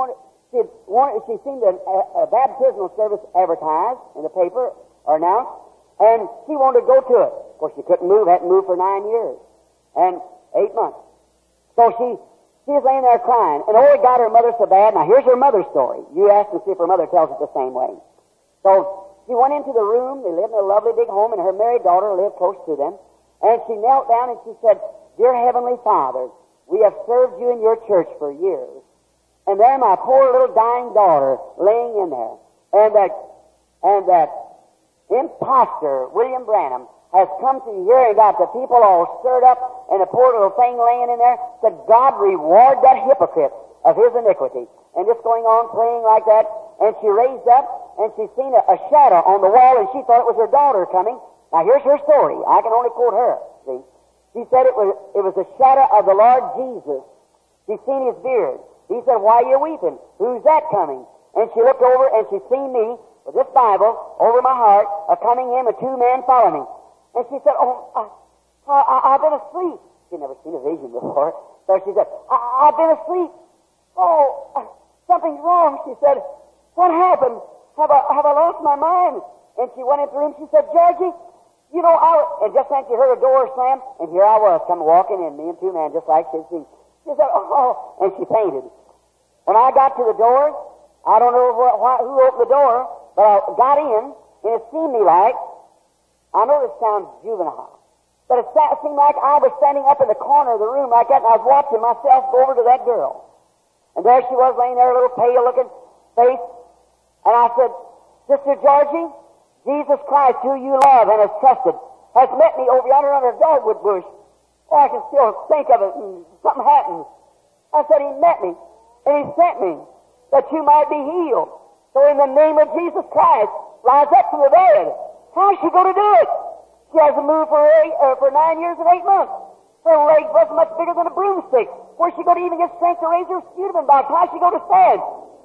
seen a baptismal service advertised in the paper or announced, and she wanted to go to it. Of course, she couldn't move, hadn't moved for 9 years. And 8 months. So she was laying there crying, and it got her mother so bad. Now here's her mother's story. You ask and see if her mother tells it the same way. So she went into the room. They lived in a lovely big home, and her married daughter lived close to them. And she knelt down and she said, Dear Heavenly Father, we have served you in your church for years. And there my poor little dying daughter laying in there. And that imposter, William Branham, has come to here and got the people all stirred up, and the poor little thing laying in there said, God reward that hypocrite of his iniquity. And just going on praying like that, and she raised up, and she seen a shadow on the wall, and she thought it was her daughter coming. Now here's her story. I can only quote her, see. She said it was the shadow of the Lord Jesus. She seen his beard. He said, why are you weeping? Who's that coming? And she looked over, and she seen me with this Bible over my heart, coming in with 2 men following me. And she said, I've been asleep. She'd never seen a vision before. So she said, I've been asleep. Oh, something's wrong. She said, what happened? Have I lost my mind? And she went into the room. She said, Georgie, you know, and just then she heard a door slam, and here I was coming walking in, me and 2 men, just like she'd seen. She said, oh, and she fainted. When I got to the door, I don't know who opened the door, but I got in, and it seemed me like, I know this sounds juvenile, but it seemed like I was standing up in the corner of the room like that, and I was watching myself go over to that girl. And there she was laying there, a little pale-looking face. And I said, Sister Georgie, Jesus Christ, who you love and has trusted, has met me over yonder under a dogwood bush. Oh, I can still think of it, and something happens. I said, He met me, and He sent me, that you might be healed. So in the name of Jesus Christ, rise up from the bed. How's she going to do it? She hasn't moved for 9 years and 8 months. Her legs wasn't much bigger than a broomstick. Where's she going to even get strength to raise her sputum box? How's she going to stand?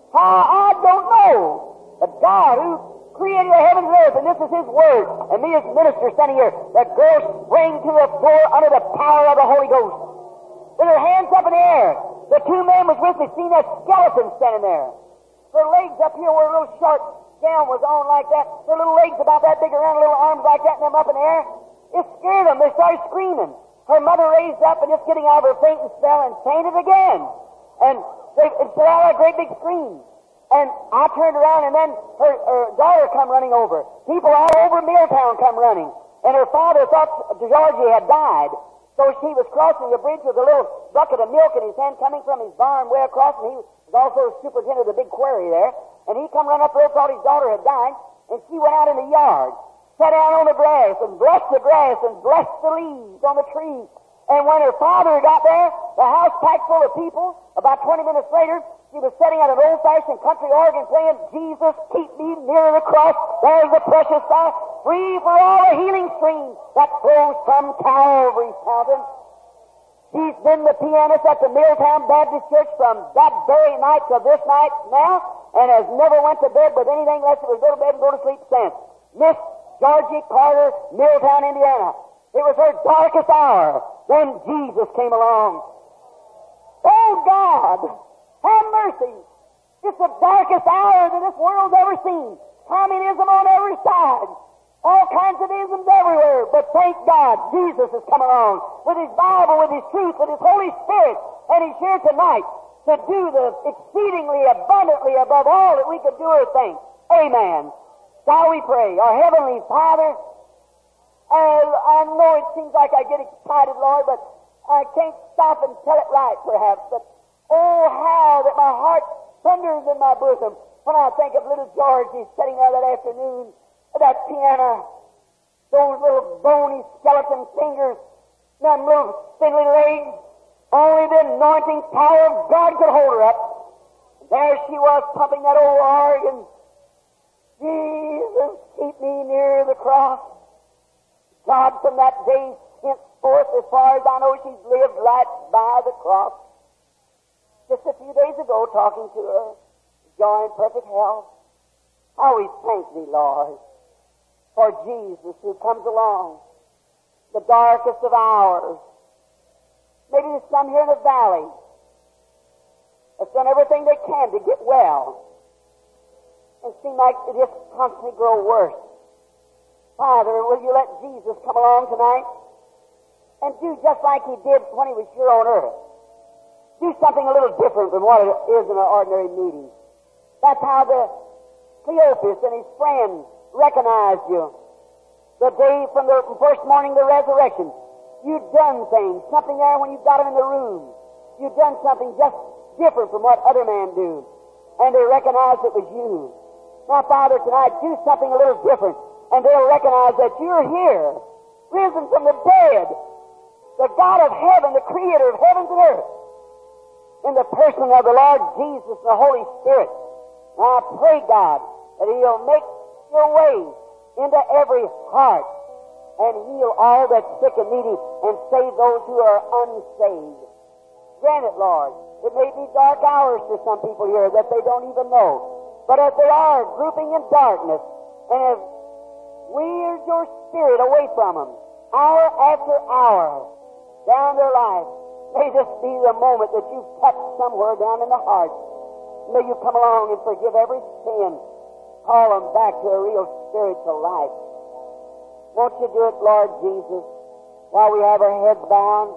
I don't know. But God, who created the heavens and earth, and this is His Word, and me as minister standing here, the girl sprang to the floor under the power of the Holy Ghost. With her hands up in the air. The 2 men was with me, seen that skeleton standing there. Her legs up here were a little short. Gown was on like that. Their little legs about that big around, little arms like that, and them up in the air. It scared them. They started screaming. Her mother raised up and just getting out of her fainting spell and fainted again. And it set out a great big scream. And I turned around, and then her daughter come running over. People all over Milltown come running. And her father thought Georgie had died. So he was crossing the bridge with a little bucket of milk in his hand coming from his barn way across, and he was also superintendent of the big quarry there. And he come running up there, thought his daughter had died, and she went out in the yard, sat down on the grass and blessed the leaves on the trees. And when her father got there, the house packed full of people. About 20 minutes later, she was sitting at an old-fashioned country organ playing, Jesus, keep me near the cross. There's the precious fire, free for all the healing stream that flows from Calvary's fountain. She's been the pianist at the Milltown Baptist Church from that very night to this night now, and has never went to bed with anything less than go to bed and go to sleep since. Miss Georgie Carter, Milltown, Indiana. It was her darkest hour. Then Jesus came along. Oh, God, have mercy. It's the darkest hour that this world's ever seen. Communism on every side. All kinds of isms everywhere. But thank God, Jesus has come along with His Bible, with His truth, with His Holy Spirit. And He's here tonight to do the exceedingly abundantly above all that we could do or think. Amen. Shall we pray? Our Heavenly Father, I know it seems like I get excited, Lord, but I can't stop and tell it right, perhaps. But oh, how that my heart thunders in my bosom when I think of little Georgie sitting there that afternoon at that piano, those little bony skeleton fingers, them little spindly legs, only the anointing power of God could hold her up. And there she was pumping that old organ. Jesus, keep me near the cross. God, from that day henceforth, as far as I know, she's lived right by the cross. Just a few days ago, talking to her, joy and perfect health. I always thank Thee, Lord, for Jesus who comes along, the darkest of hours. Maybe there's some here in the valley that's done everything they can to get well, and seem like it just constantly grow worse. Father, will You let Jesus come along tonight and do just like He did when He was here on earth? Do something a little different than what it is in an ordinary meeting. That's how the Cleopas and his friends recognized You. The day from the first morning of the resurrection, You'd done things, something there when You got them in the room. You'd done something just different from what other men do. And they recognized it was You. Now, Father, tonight, do something a little different, and they'll recognize that You're here, risen from the dead, the God of heaven, the Creator of heavens and earth, in the person of the Lord Jesus and the Holy Spirit. Now, I pray, God, that He'll make Your way into every heart and heal all that's sick and needy and save those who are unsaved. Grant it, Lord. It may be dark hours for some people here that they don't even know. But as they are grouping in darkness, and as weird Your Spirit away from them, hour after hour, down their life, may this be the moment that You've touched somewhere down in the heart. May You come along and forgive every sin. Call them back to a real spiritual life. Won't You do it, Lord Jesus, while we have our heads bowed?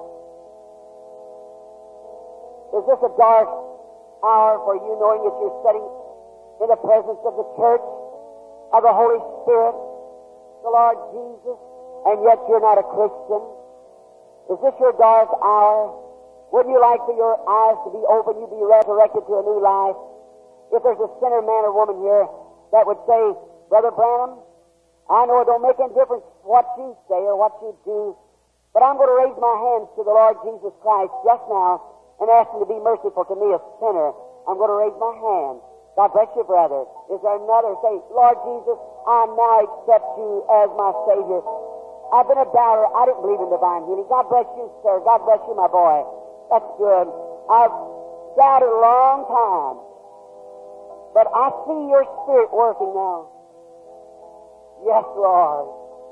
Is this a dark hour for You, knowing that You're sitting in the presence of the church, of the Holy Spirit, the Lord Jesus, and yet You're not a Christian? Is this your dark hour? Wouldn't you like for your eyes to be open, you be resurrected to a new life? If there's a sinner man or woman here that would say, Brother Branham, I know it don't make any difference what you say or what you do, but I'm going to raise my hands to the Lord Jesus Christ just now and ask Him to be merciful to me, a sinner. I'm going to raise my hand. God bless you, brother. Is there another? Say, Lord Jesus, I now accept You as my Savior. I've been a doubter. I didn't believe in divine healing. God bless you, sir. God bless you, my boy. That's good. I've doubted a long time. But I see Your Spirit working now. Yes, Lord.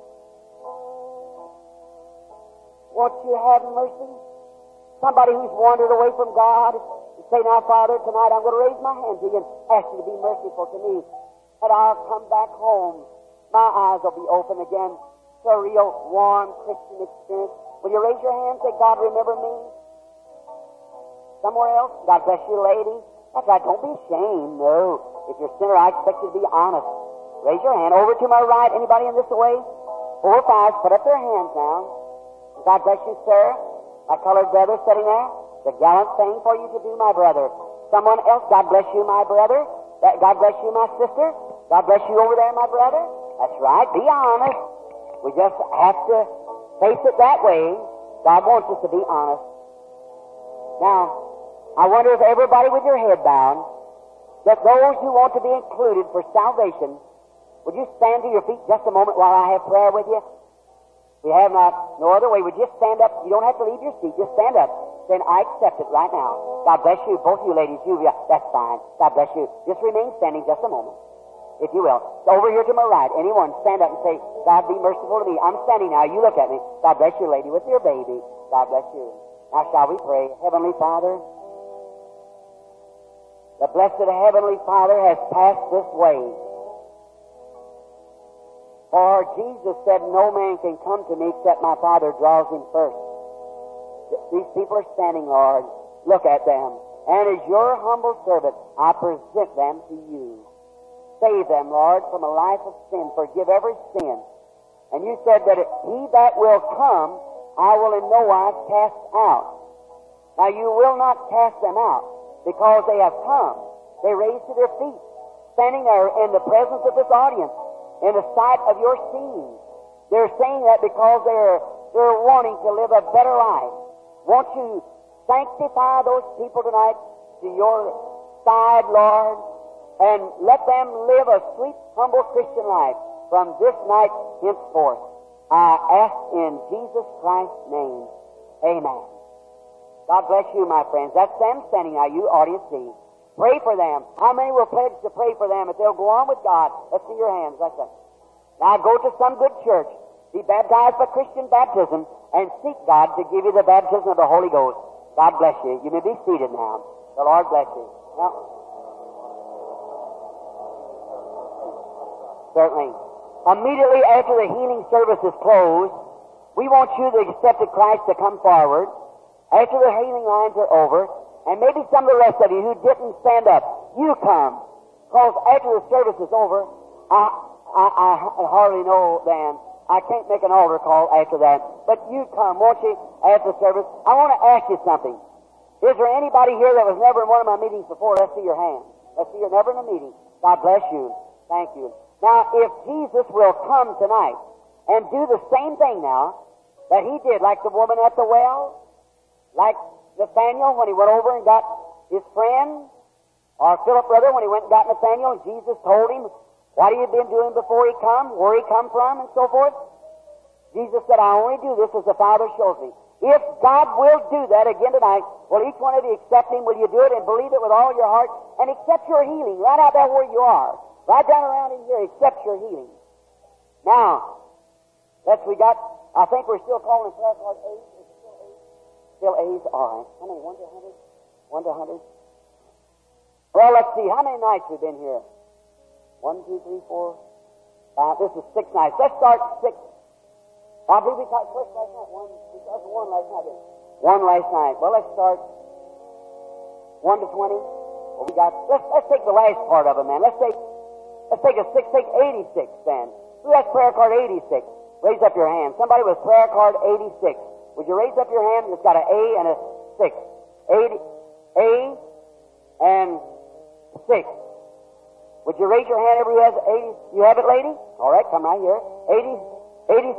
Won't You have mercy? Somebody who's wandered away from God, and say, now, Father, tonight I'm going to raise my hand to You and ask You to be merciful to me. And I'll come back home. My eyes will be open again to a real warm Christian experience. Will you raise your hand and say, God, remember me? Somewhere else? God bless you, lady. That's right. Don't be ashamed. No. If you're a sinner, I expect you to be honest. Raise your hand. Over to my right. Anybody in this way? 4 or 5. Put up their hands now. God bless you, sir. My colored brother sitting there. The gallant thing for you to do, my brother. Someone else. God bless you, my brother. God bless you, my sister. God bless you over there, my brother. That's right. Be honest. We just have to face it that way. God wants us to be honest. Now, I wonder if everybody with your head bowed, that those who want to be included for salvation, would you stand to your feet just a moment while I have prayer with you? We have no other way. Would you stand up? You don't have to leave your seat. Just stand up. Then I accept it right now. God bless you. Both you ladies. That's fine. God bless you. Just remain standing just a moment, if you will. Over here to my right. Anyone, stand up and say, God, be merciful to me. I'm standing now. You look at me. God bless you, lady, with your baby. God bless you. Now shall we pray? Heavenly Father, the blessed Heavenly Father has passed this way. For Jesus said, no man can come to me except my Father draws him first. These people are standing, Lord. Look at them. And as your humble servant, I present them to you. Save them, Lord, from a life of sin. Forgive every sin. And you said that he that will come, I will in no wise cast out. Now you will not cast them out, because they have come. They raised to their feet, standing there in the presence of this audience, in the sight of your seeing. They're saying that because they're wanting to live a better life. Won't you sanctify those people tonight to your side, Lord, and let them live a sweet, humble Christian life from this night henceforth. I ask in Jesus Christ's name. Amen. God bless you, my friends. That's them standing now, you audience see. Pray for them. How many will pledge to pray for them if they'll go on with God? Let's see your hands. That's it. Now go to some good church, be baptized by Christian baptism, and seek God to give you the baptism of the Holy Ghost. God bless you. You may be seated now. The Lord bless you. Now, certainly. Immediately after the healing service is closed, we want you, the accepted Christ, to come forward. After the healing lines are over, and maybe some of the rest of you who didn't stand up, you come. Because after the service is over, I hardly know then. I can't make an altar call after that. But you come, won't you, after the service? I want to ask you something. Is there anybody here that was never in one of my meetings before? Let's see your hand. Let's see you're never in a meeting. God bless you. Thank you. Now, if Jesus will come tonight and do the same thing now that he did, like the woman at the well, like Nathaniel when he went over and got his friend, or Philip brother when he went and got Nathaniel and Jesus told him what he had been doing before he come, where he come from, and so forth. Jesus said, I only do this as the Father shows me. If God will do that again tonight, will each one of you accept him? Will you do it and believe it with all your heart and accept your healing right out there where you are? Right down around in here, accept your healing. Now, we got, I think we're still calling prayer card 8. Is it still 8? Still A's? All right. How many? 1 to 100? 1 to 100? Well, let's see. How many nights we've been here? 1, 2, 3, 4, 5. This is 6 nights. Let's start 6. I believe we taught first last night. We started 1 last night. 1 last night. Well, let's start 1 to 20. Well, we got. Let's take the last part of it, man. Let's take a 6. Take 86 then. Who has prayer card 86? Raise up your hand. Somebody with prayer card 86. Would you raise up your hand? It's got an A and a 6. A and 6. Would you raise your hand? Everybody has 80. You have it, lady? All right, come right here. 87,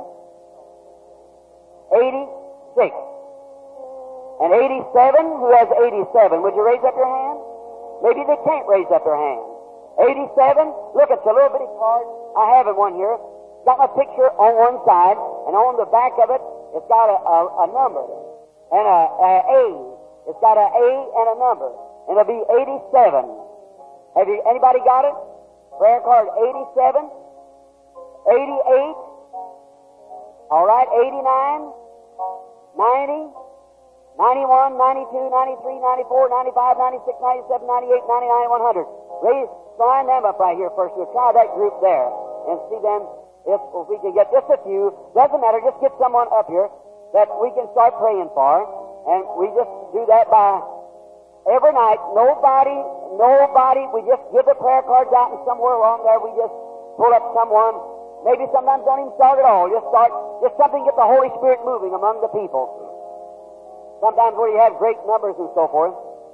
86. And 87, who has 87? Would you raise up your hand? Maybe they can't raise up their hand. 87, look, it's a little bitty card. I have one here. Got my picture on one side, and on the back of it, it's got a number and a A. It's got an A and a number, and it'll be 87. Have you anybody got it? Prayer card 87, 88. All right, 89, 90, 91, 92, 93, 94, 95, 96, 97, 98, 99, 100. Sign them up right here first. We'll try that group there and see them if we can get just a few. Doesn't matter, just get someone up here. that we can start praying for. And we just do that by every night. Nobody, we just give the prayer cards out, and somewhere along there we just pull up someone. Maybe sometimes don't even start at all. Just something to get the Holy Spirit moving among the people. Sometimes where you have great numbers and so forth.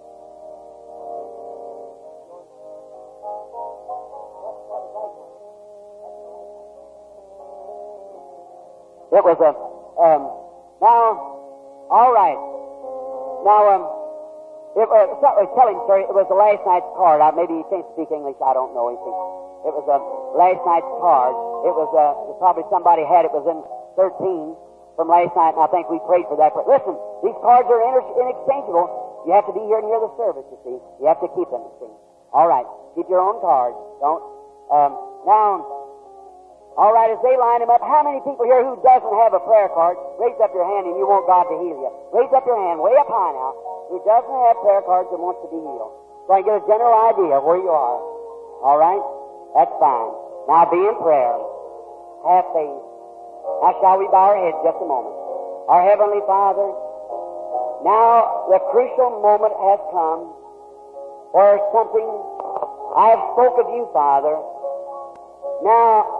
It was now, all right. Now, tell him, sir, it was the last night's card. Maybe he can't speak English, I don't know anything. It was last night's card. It was probably somebody had it. It was in 13 from last night, and I think we prayed for that. But listen, these cards are inexchangeable. You have to be here and hear the service, you see. You have to keep them, you see. All right, keep your own cards. Don't. Now, all right, as they line them up, how many people here who doesn't have a prayer card, raise up your hand and you want God to heal you. Raise up your hand way up high now, who doesn't have prayer cards and wants to be healed. So I get a general idea of where you are. All right? That's fine. Now be in prayer. Have faith. Now shall we bow our heads just a moment. Our Heavenly Father, now the crucial moment has come for something. I have spoke of you, Father. Now,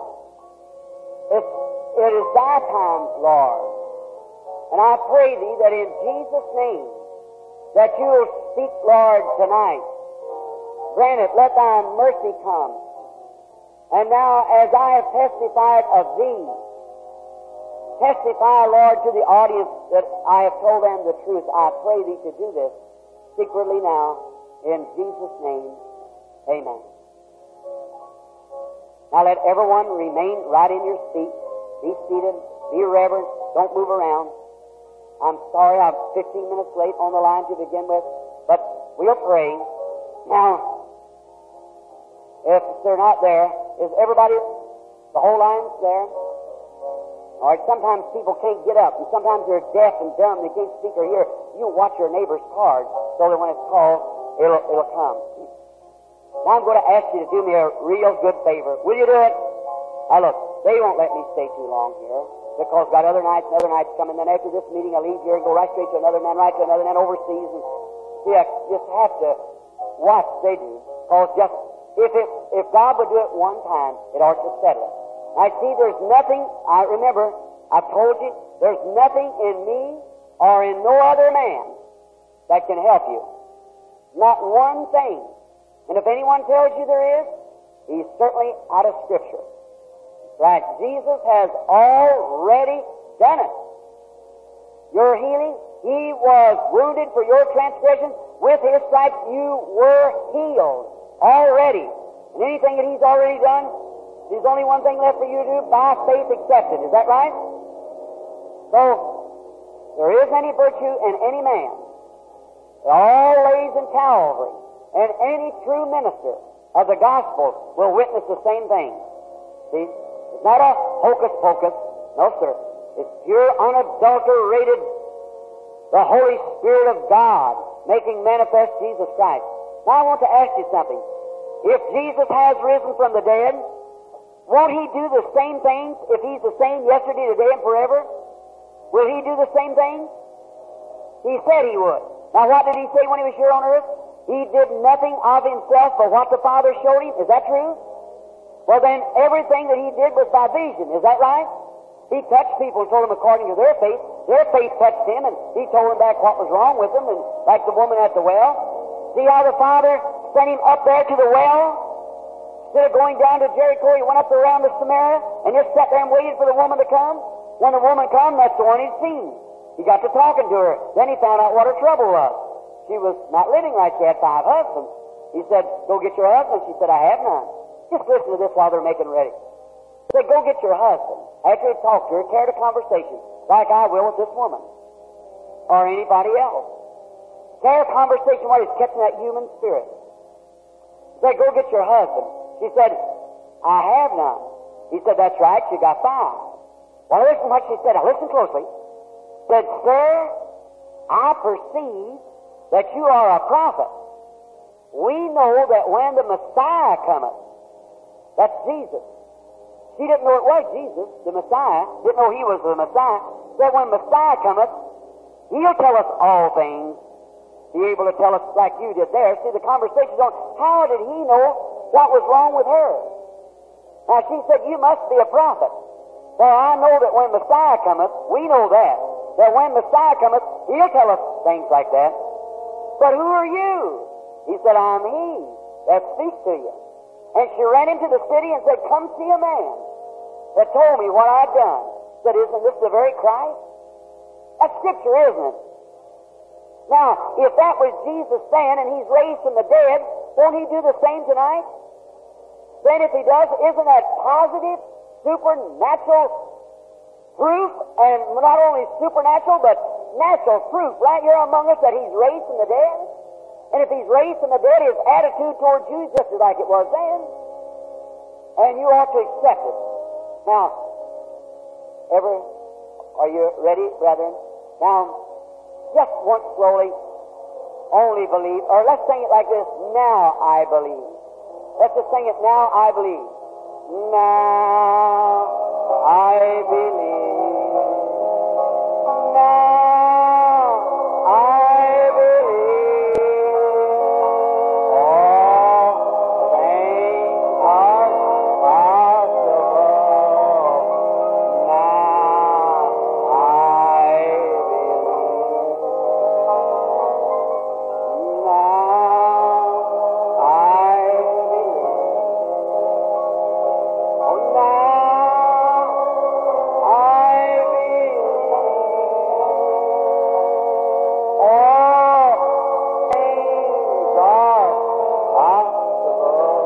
it is thy time, Lord. And I pray thee that in Jesus' name, that you will speak, Lord, tonight. Grant it, let thy mercy come. And now, as I have testified of thee, testify, Lord, to the audience that I have told them the truth. I pray thee to do this secretly now, in Jesus' name. Amen. Now let everyone remain right in your seat. Be seated. Be reverent. Don't move around. I'm sorry I'm 15 minutes late on the line to begin with, but we'll pray. Now, if they're not there, is everybody, the whole line's there? All right, sometimes people can't get up, and sometimes they're deaf and dumb. They can't speak or hear. You watch your neighbor's card so that when it's called, it'll come. Now I'm going to ask you to do me a real good favor. Will you do it? Now look, they won't let me stay too long here because I've got other nights coming. Then after this meeting, I'll leave here and go right straight to another man, right to another man overseas. And see, I just have to watch they do. Because just if God would do it one time, it ought to settle it. I see there's nothing. I remember I've told you there's nothing in me or in no other man that can help you. Not one thing. And if anyone tells you there is, he's certainly out of Scripture. Right? Jesus has already done it. Your healing, He was wounded for your transgressions. With His stripes you were healed already. And anything that He's already done, there's only one thing left for you to do, by faith accept it. Is that right? So, there isn't any virtue in any man. It all lays in Calvary. And any true minister of the gospel will witness the same thing. See? It's not a hocus pocus. No, sir. It's pure, unadulterated, the Holy Spirit of God making manifest Jesus Christ. Now I want to ask you something. If Jesus has risen from the dead, won't He do the same things if He's the same yesterday, today, and forever? Will He do the same things? He said He would. Now what did He say when He was here on earth? He did nothing of Himself but what the Father showed Him. Is that true? Well, then everything that He did was by vision. Is that right? He touched people and told them according to their faith. Their faith touched Him, and He told them back what was wrong with them, and like the woman at the well. See how the Father sent Him up there to the well? Instead of going down to Jericho, He went up around to Samaria and just sat there and waited for the woman to come. When the woman come, that's the one He'd seen. He got to talking to her. Then He found out what her trouble was. She was not living right. She had 5 husbands. He said, go get your husband. She said, I have none. Just listen to this while they're making ready. He said, go get your husband. After he talked to her, carried a conversation, like I will with this woman, or anybody else. Carry a conversation while he's catching that human spirit. He said, go get your husband. She said, I have none. He said, that's right, you got 5. Well, listen to what she said. Now listen closely. She said, sir, I perceive that you are a prophet. We know that when the Messiah cometh, that's Jesus. She didn't know it was Jesus, the Messiah. Didn't know He was the Messiah. that when Messiah cometh, He'll tell us all things. Be able to tell us like you did there. See, the conversation's on, how did He know what was wrong with her? Now, she said, you must be a prophet. For I know that when Messiah cometh, we know that when Messiah cometh, He'll tell us things like that. But who are you? He said, I'm He that speaks to you. And she ran into the city and said, come see a man that told me what I'd done. Said, isn't this the very Christ? That's Scripture, isn't it? Now, if that was Jesus saying and He's raised from the dead, won't He do the same tonight? Then if He does, isn't that positive, supernatural proof, and not only supernatural, but natural proof right here among us that He's raised from the dead? And if He's raised from the dead, His attitude towards you is just like it was then. And you ought to accept it. Now, are you ready, brethren? Now, just once slowly, only believe, or let's sing it like this, now I believe. Let's just sing it, now I believe. Now I believe. Now I believe. All things are possible. Now I believe. Now I believe. Oh, now I believe. All things are possible.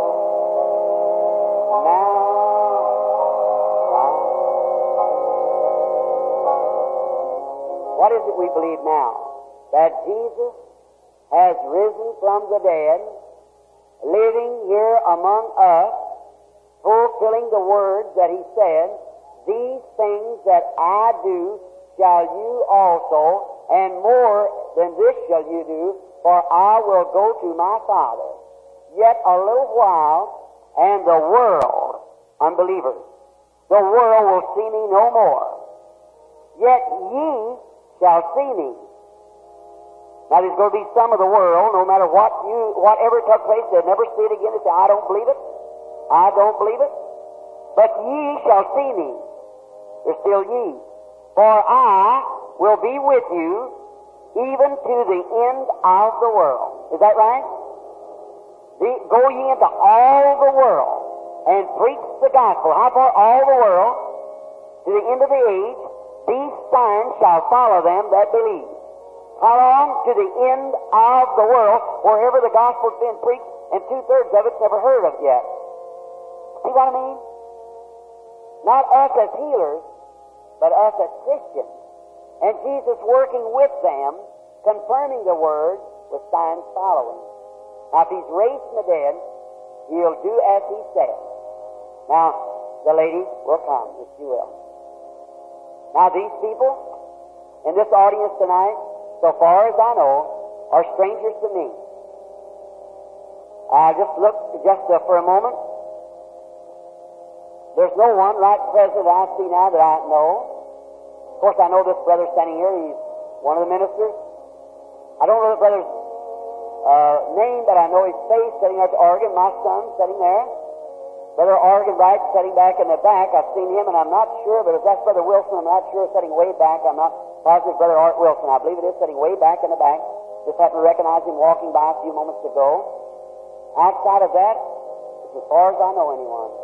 What is it we believe now? That Jesus has risen from the dead, living here among us, fulfilling the words that He said, these things that I do shall you also, and more than this shall you do, for I will go to my Father. Yet a little while, and the world, unbelievers, the world will see me no more. Yet ye shall see me. Now there's going to be some of the world, no matter whatever took place, they'll never see it again and say, I don't believe it. I don't believe it. But ye shall see me. There's still ye. For I will be with you even to the end of the world. Is that right? Go ye into all the world and preach the gospel. How far? All the world, to the end of the age. These signs shall follow them that believe. How long? To the end of the world, wherever the gospel's been preached, and 2/3 of it's never heard of yet. See what I mean? Not us as healers, but us as Christians. And Jesus working with them, confirming the word with signs following. Now, if He's raised from the dead, He'll do as He said. Now, the lady will come, if she will. Now, these people in this audience tonight, so far as I know, are strangers to me. I just looked for a moment. There's no one right present that I see now that I know. Of course, I know this brother standing here. He's one of the ministers. I don't know the brother's name, but I know his face sitting at the organ. My son sitting there. Brother Arganbright sitting back in the back. I've seen him, and I'm not sure, but if that's Brother Wilson, I'm not sure, sitting way back. I'm not positive. Brother Art Wilson, I believe it is, sitting way back in the back. Just happened to recognize him walking by a few moments ago. Outside of that, it's as far as I know anyone.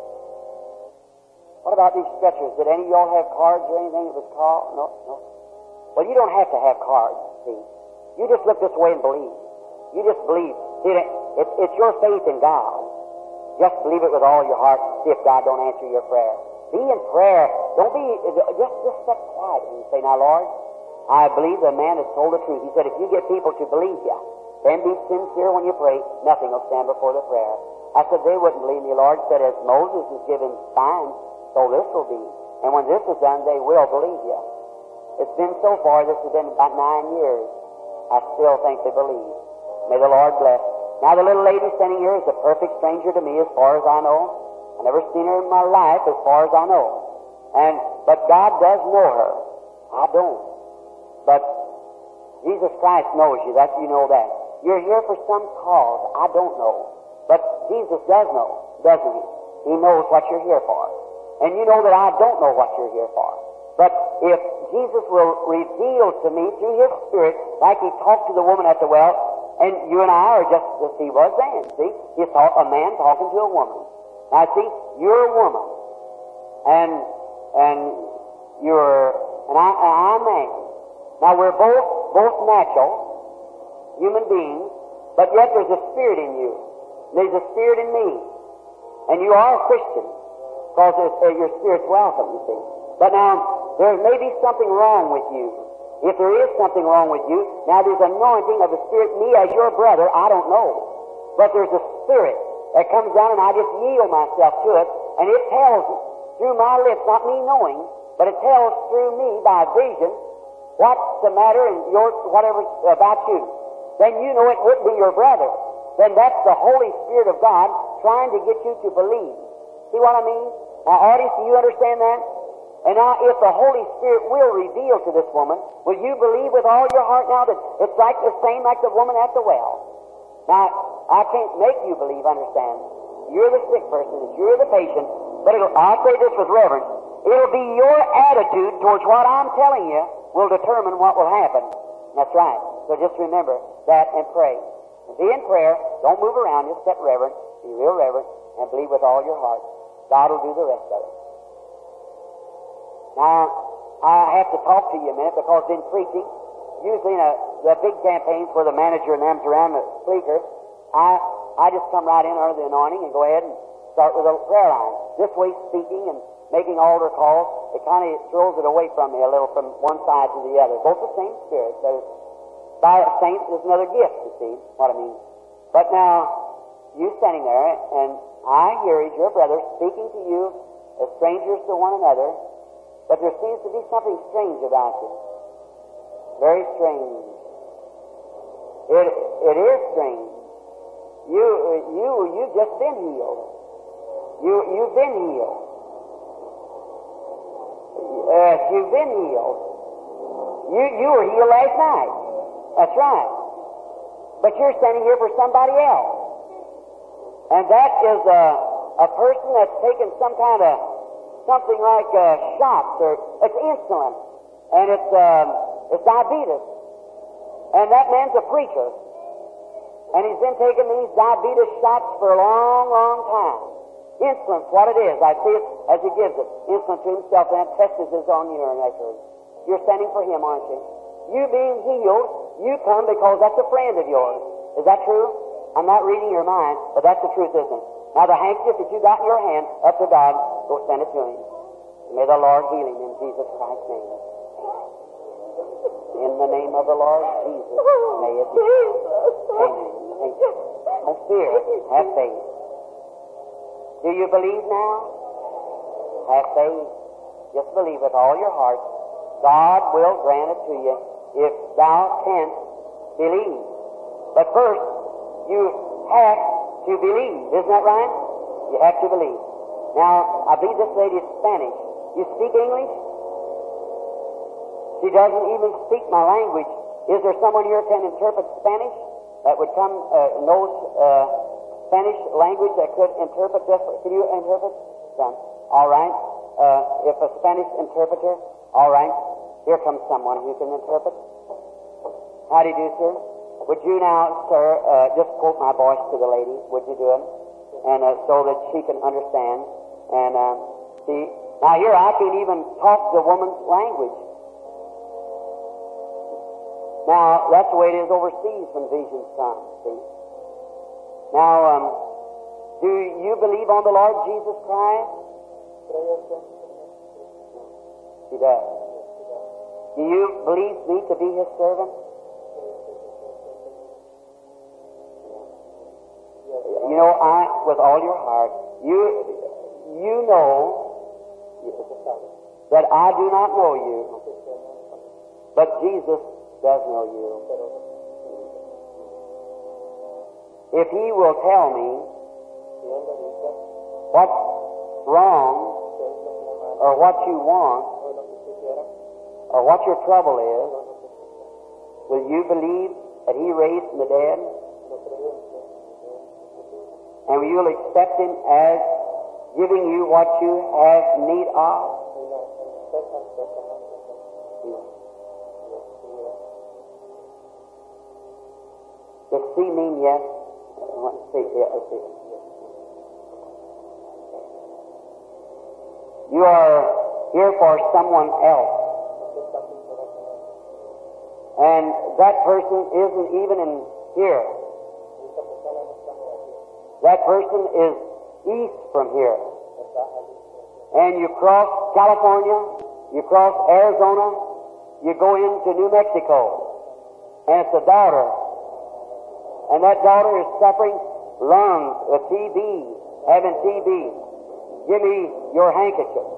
What about these stretchers? Did any of y'all have cards or anything that was called? No. Well, you don't have to have cards, see. You just look this way and believe. You just believe. See, it's your faith in God. Just believe it with all your heart. See if God don't answer your prayer. Be in prayer. Don't be, just sit quiet and say, now, Lord, I believe the man has told the truth. He said, if you get people to believe you, then be sincere when you pray, nothing will stand before the prayer. I said, they wouldn't believe me, Lord. Said, as Moses was given signs, so this will be. And when this is done, they will believe you. It's been so far, this has been about 9 years. I still think they believe. May the Lord bless. Now, the little lady standing here is a perfect stranger to me as far as I know. I've never seen her in my life as far as I know. But God does know her. I don't. But Jesus Christ knows you. You know that. You're here for some cause. I don't know. But Jesus does know, doesn't He? He knows what you're here for. And you know that I don't know what you're here for. But if Jesus will reveal to me through His Spirit, like He talked to the woman at the well, and you and I are just as He was then, see? He's a man talking to a woman. Now, see, you're a woman. And I'm a man. Now, we're both natural human beings, but yet there's a spirit in you. There's a spirit in me. And you are a Christian, because your spirit's welcome, you see. But now, there may be something wrong with you. If there is something wrong with you, now there's anointing of the Spirit in me as your brother, I don't know. But there's a Spirit that comes down and I just yield myself to it, and it tells through my lips, not me knowing, but it tells through me by vision what's the matter and whatever about you. Then you know it wouldn't be your brother. Then that's the Holy Spirit of God trying to get you to believe. See what I mean? Now, audience, do you understand that? And now, if the Holy Spirit will reveal to this woman, will you believe with all your heart now that it's like the same like the woman at the well? Now, I can't make you believe, understand. You're the sick person, you're the patient, but I'll say this with reverence, it'll be your attitude towards what I'm telling you will determine what will happen. That's right. So just remember that and pray. And be in prayer, don't move around, just sit reverent, be real reverent, and believe with all your heart. God will do the rest of it. Now, I have to talk to you a minute because in preaching, usually in the big campaigns where the manager and them's around the speaker, I just come right in under the anointing and go ahead and start with a prayer line. This way, speaking and making altar calls, it kind of throws it away from me a little from one side to the other. Both the same Spirit. By a saint, there's another gift, you see what I mean. But now, you standing there, and I hear as your brother speaking to you as strangers to one another, but there seems to be something strange about you. Very strange. It is strange. You've just been healed. You've been healed. You've been healed. You were healed last night. That's right. But you're standing here for somebody else. And that is a person that's taken some kind of something like shots, or it's insulin, and it's diabetes. And that man's a preacher. And he's been taking these diabetes shots for a long, long time. Insulin's what it is. I see it as he gives it. Insulin to himself, and it tests his own urine record. You're standing for him, aren't you? You being healed, you come because that's a friend of yours. Is that true? I'm not reading your mind, but that's the truth, isn't it? Now, the handkerchief that you got in your hand, up to God, go send it to Him. May the Lord heal him in Jesus Christ's name. In the name of the Lord Jesus, may it be. Amen. Don't fear. Have faith. Do you believe now? Have faith. Just believe with all your heart. God will grant it to you if thou canst believe. But first, you have to believe. Isn't that right? You have to believe. Now, I believe this lady is Spanish. You speak English? She doesn't even speak my language. Is there someone here can interpret Spanish that would come, knows Spanish language that could interpret this? Can you interpret? Son. All right. If a Spanish interpreter, all right. Here comes someone who can interpret. How do you do, sir? Would you now, sir, just quote my voice to the lady? Would you do it? And so that she can understand. And see, now here I can't even talk the woman's language. Now, that's the way it is overseas when visions come, see. Now, do you believe on the Lord Jesus Christ? She does. Do you believe me to be His servant? You know, with all your heart, you know that I do not know you, but Jesus does know you. If He will tell me what's wrong or what you want, or what your trouble is, will you believe that He raised from the dead? And you will accept Him as giving you what you have need of? Does see mean yes? Let's see. You are here for someone else. And that person isn't even in here. That person is east from here. And you cross California, you cross Arizona, you go into New Mexico. And it's a daughter. And that daughter is suffering lungs, a TB, having TB. Give me your handkerchief.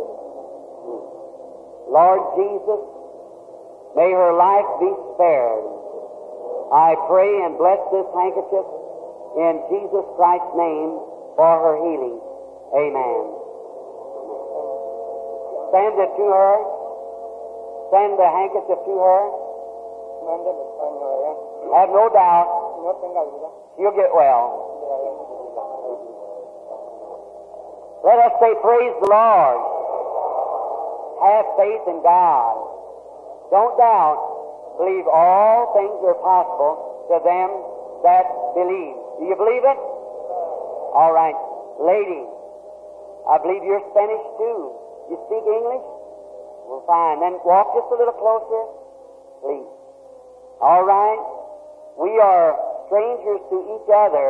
Lord Jesus, may her life be spared. I pray and bless this handkerchief in Jesus Christ's name for her healing. Amen. Send it to her. Send the handkerchief to her. Have no doubt she'll get well. Let us say, praise the Lord. Have faith in God. Don't doubt. Believe all things are possible to them that believe. Do you believe it? All right. Lady, I believe you're Spanish too. You speak English? Well, fine. Then walk just a little closer, please. All right. We are strangers to each other,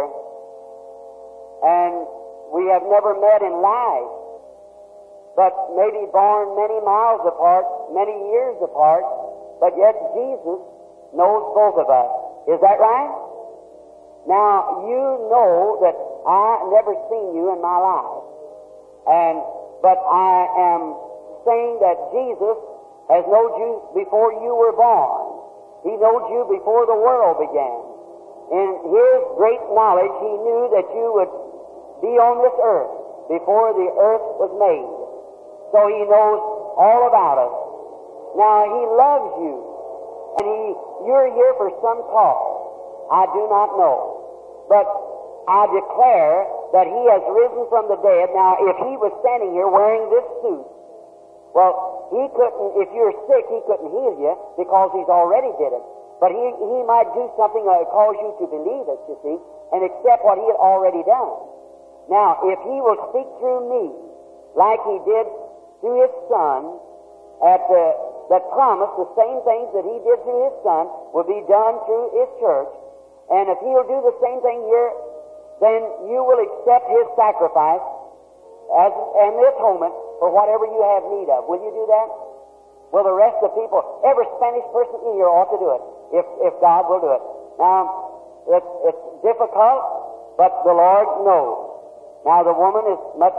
and we have never met in life, but maybe born many miles apart, many years apart, but yet Jesus knows both of us. Is that right? Now, you know that I never seen you in my life, but I am saying that Jesus has known you before you were born. He knowed you before the world began. In His great knowledge, He knew that you would be on this earth before the earth was made. So He knows all about us. Now, He loves you, and you're here for some cause. I do not know. But I declare that He has risen from the dead. Now, if He was standing here wearing this suit, well, He couldn't, if you're sick, He couldn't heal you because He's already did it. But He might do something that would cause you to believe it, you see, and accept what He had already done. Now, if He will speak through me, like He did through His Son, that promised the same things that He did through His Son will be done through His church, and if He'll do the same thing here, then you will accept His sacrifice and the atonement for whatever you have need of. Will you do that? Will the rest of the people, every Spanish person in here ought to do it, if God will do it. Now, it's difficult, but the Lord knows. Now, the woman is much,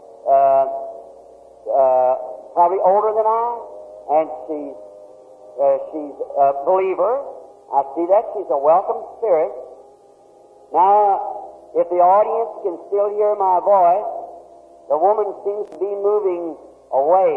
probably older than I, and she's a believer. I see that. She's a welcome spirit. Now, if the audience can still hear my voice, the woman seems to be moving away.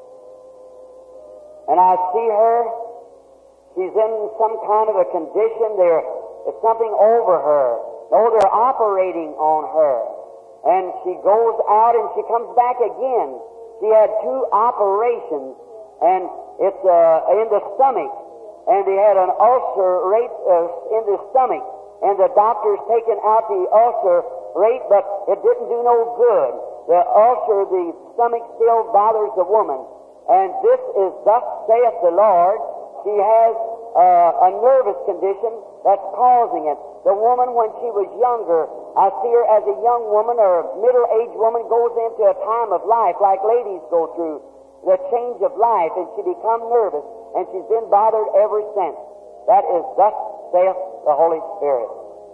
And I see her. She's in some kind of a condition. There's something over her. Oh, they're operating on her. And she goes out and she comes back again. She had 2 operations, and it's in the stomach. And they had an ulcer rate in the stomach. And the doctor's taken out the ulcer rate, but it didn't do no good. The ulcer, the stomach still bothers the woman. And this is, thus saith the Lord, she has a nervous condition that's causing it. The woman, when she was younger, I see her as a young woman or a middle-aged woman goes into a time of life like ladies go through, the change of life, and she becomes nervous, and she's been bothered ever since. That is, thus saith the Holy Spirit.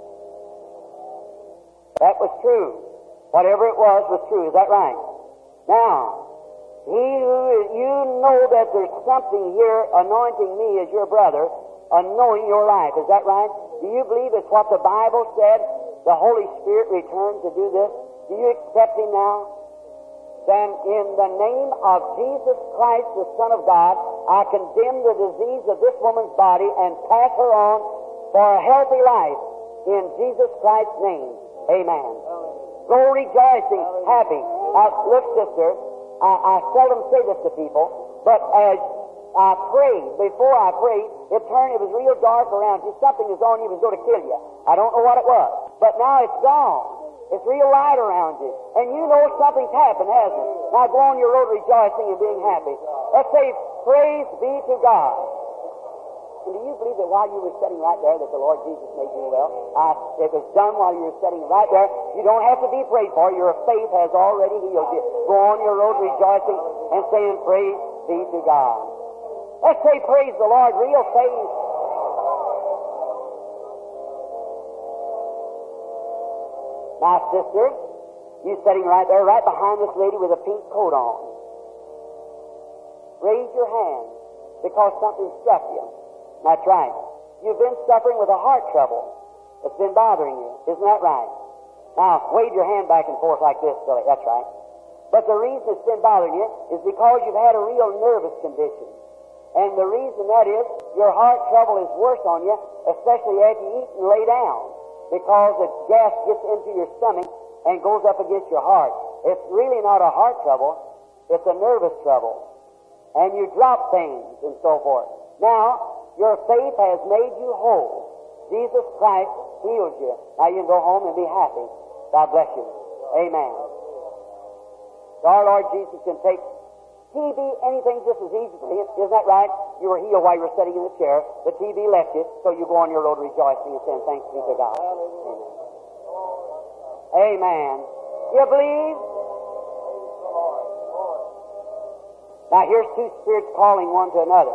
That was true. Whatever it was true. Is that right? Now, you know that there's something here anointing me as your brother, anointing your life. Is that right? Do you believe it's what the Bible said? The Holy Spirit returned to do this? Do you accept Him now? Then in the name of Jesus Christ, the Son of God, I condemn the disease of this woman's body and pass her on for a healthy life in Jesus Christ's name. Amen. Go rejoicing, happy. Look, sister, I seldom say this to people, but as I prayed, before I prayed, it was real dark around you. Something was on you, it was going to kill you. I don't know what it was. But now it's gone. It's real light around you. And you know something's happened, hasn't it? Now go on your road rejoicing and being happy. Let's say, praise be to God. And do you believe that while you were sitting right there that the Lord Jesus made you well? It was done while you were sitting right there. You don't have to be prayed for. Your faith has already healed you. Go on your road rejoicing and saying, praise be to God. Let's say, praise the Lord, real faith. Now, sister, you sitting right there, right behind this lady with a pink coat on. Raise your hand because something struck you. That's right. You've been suffering with a heart trouble that's been bothering you. Isn't that right? Now, wave your hand back and forth like this, Billy. That's right. But the reason it's been bothering you is because you've had a real nervous condition. And the reason that is, your heart trouble is worse on you, especially after you eat and lay down, because the gas gets into your stomach and goes up against your heart. It's really not a heart trouble, it's a nervous trouble. And you drop things and so forth. Now, your faith has made you whole. Jesus Christ healed you. Now you can go home and be happy. God bless you. Amen. Our Lord Jesus can take TB, anything just as easy for him. Isn't that right? You were healed while you were sitting in the chair. The TB left you, so you go on your road rejoicing and saying, thanks be to God. Amen. Amen. You believe? Now here's two spirits calling one to another.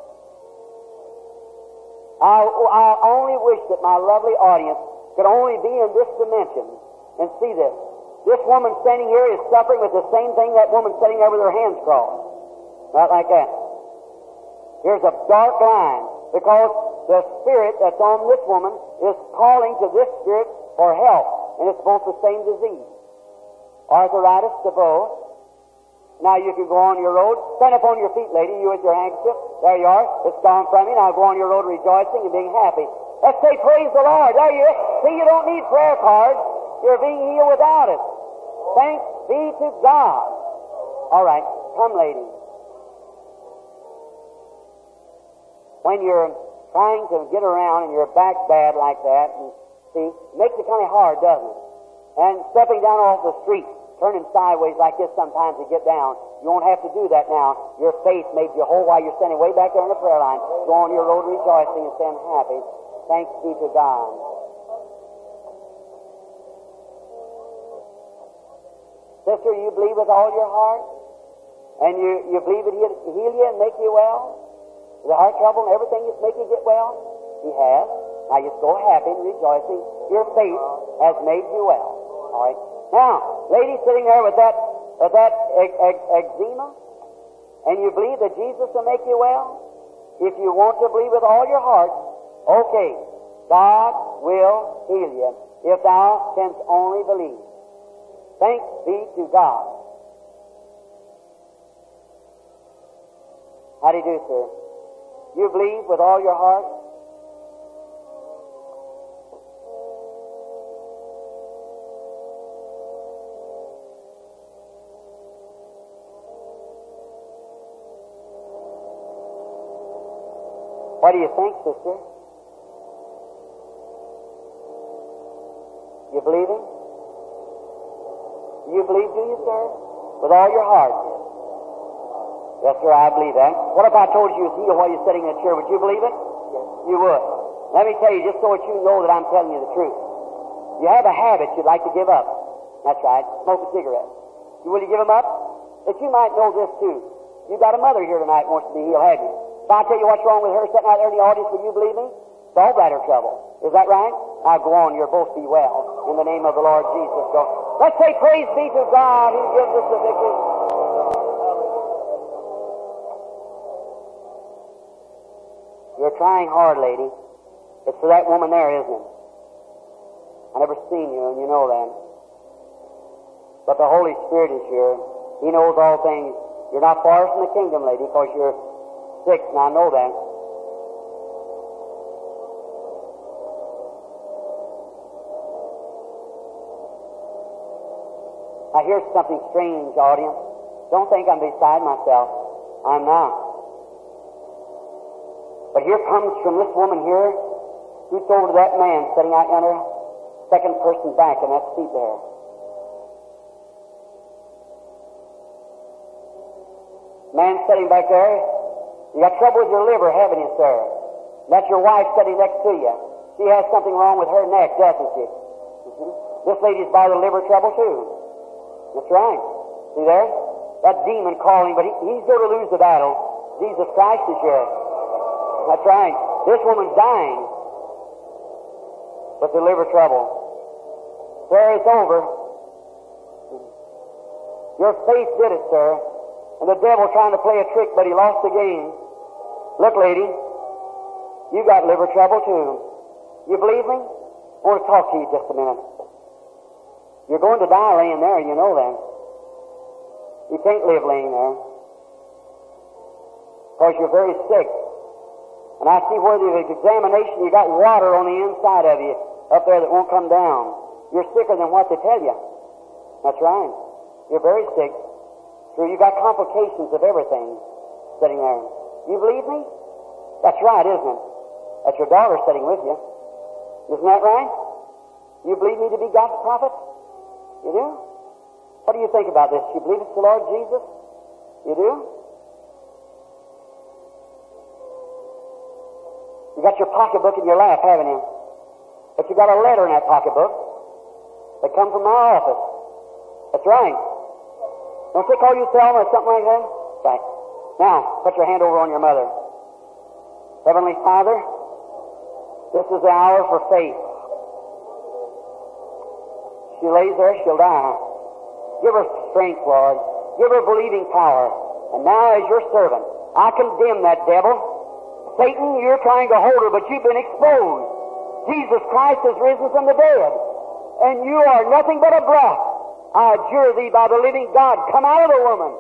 I only wish that my lovely audience could only be in this dimension and see this. This woman standing here is suffering with the same thing that woman sitting there with her hands crossed. Not like that. Here's a dark line because the spirit that's on this woman is calling to this spirit for help, and it's both the same disease. Arthritis to both. Now you can go on your road. Stand up on your feet, lady, you with your handkerchief. There you are. It's gone from you. Now go on your road rejoicing and being happy. Let's say, praise the Lord. There you are. See, you don't need prayer cards. You're being healed without it. Thanks be to God. All right, come, lady. When you're trying to get around and your back bad like that, and see, it makes it kind of hard, doesn't it? And stepping down off the street, turning sideways like this sometimes to get down, you won't have to do that now. Your faith made you whole while you're standing way back there on the prayer line. Go on your road rejoicing and saying happy. Thanks be to God. Sister, you believe with all your heart? And you believe that He'll heal you and make you well? The heart trouble and everything just make you get well? He has. Now just go happy and rejoicing. Your faith has made you well. All right. Now, lady sitting there with that eczema, and you believe that Jesus will make you well? If you want to believe with all your heart, okay, God will heal you if thou canst only believe. Thanks be to God. How do you do, sir? You believe with all your heart? What do you think, sister? You believing? You believe, do you, sir? With all your heart? Yes, sir, I believe that. What if I told you was healed while you're sitting in a chair? Would you believe it? Yes. You would. Let me tell you, just so that you know that I'm telling you the truth. You have a habit you'd like to give up. That's right. Smoke a cigarette. Will you give them up? But you might know this, too. You've got a mother here tonight who wants to be healed, have you? If I tell you what's wrong with her sitting out there in the audience, will you believe me? Gallbladder trouble. Is that right? Now go on, you'll both be well. In the name of the Lord Jesus. So let's say praise be to God who gives us the victory. You're trying hard, lady. It's for that woman there, isn't it? I never seen you, and you know that. But the Holy Spirit is here. He knows all things. You're not far from the kingdom, lady, because you're sick, and I know that. I hear something strange, audience. Don't think I'm beside myself. I'm not. But here comes from this woman here, who's over to that man sitting out yonder, second person back in that seat there. Man sitting back there, you got trouble with your liver, haven't you, sir? That's your wife sitting next to you. She has something wrong with her neck, doesn't she? This lady's by the liver trouble, too. That's right. See there? That demon calling, but he's going to lose the battle. Jesus Christ is here. That's right. This woman's dying with the liver trouble. Sir, it's over. Your faith did it, sir. And the devil trying to play a trick, but he lost the game. Look, lady, you got liver trouble, too. You believe me? I want to talk to you just a minute. You're going to die laying there, you know that. You can't live laying there because you're very sick. And I see where the examination, you got water on the inside of you up there that won't come down. You're sicker than what they tell you. That's right. You're very sick. True, you got complications of everything sitting there. You believe me? That's right, isn't it? That's your daughter sitting with you. Isn't that right? You believe me to be God's prophet? You do? What do you think about this? You believe it's the Lord Jesus? You do? You got your pocketbook in your lap, haven't you? But you got a letter in that pocketbook that come from my office. That's right. Don't they call you Thelma or something like that? Right. Now, put your hand over on your mother. Heavenly Father, this is the hour for faith. She lays there, she'll die. Give her strength, Lord. Give her believing power. And now, as your servant, I condemn that devil. Satan, you're trying to hold her, but you've been exposed. Jesus Christ has risen from the dead, and you are nothing but a breath. I adjure thee by the living God, come out of the woman.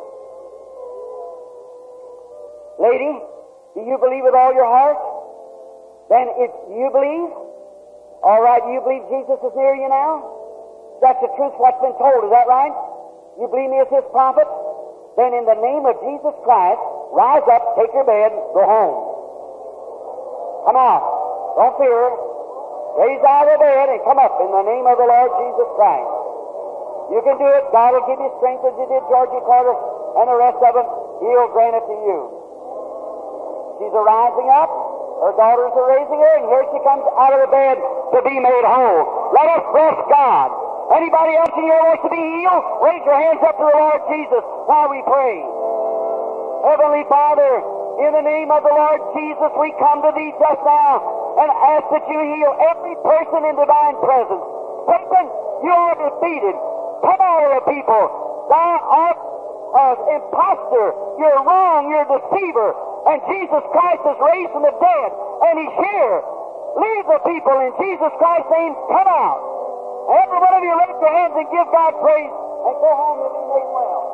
Lady, do you believe with all your heart? Then if you believe, all right, do you believe Jesus is near you now? That's the truth, what's been told, is that right? You believe me as his prophet? Then in the name of Jesus Christ, rise up, take your bed, go home. Come out. Don't fear. Raise out of the bed and come up in the name of the Lord Jesus Christ. You can do it. God will give you strength as he did Georgie Carter and the rest of them. He'll grant it to you. She's arising up. Her daughters are raising her, and here she comes out of the bed to be made whole. Let us bless God. Anybody else in here wants to be healed? Raise your hands up to the Lord Jesus while we pray. Heavenly Father, in the name of the Lord Jesus, we come to thee just now and ask that you heal every person in divine presence. Satan, you are defeated. Come out of the people. Thou art an impostor. You're wrong. You're a deceiver. And Jesus Christ is raised from the dead, and he's here. Leave the people in Jesus Christ's name. Come out. Every one of you lift your hands and give God praise and go home and be made well.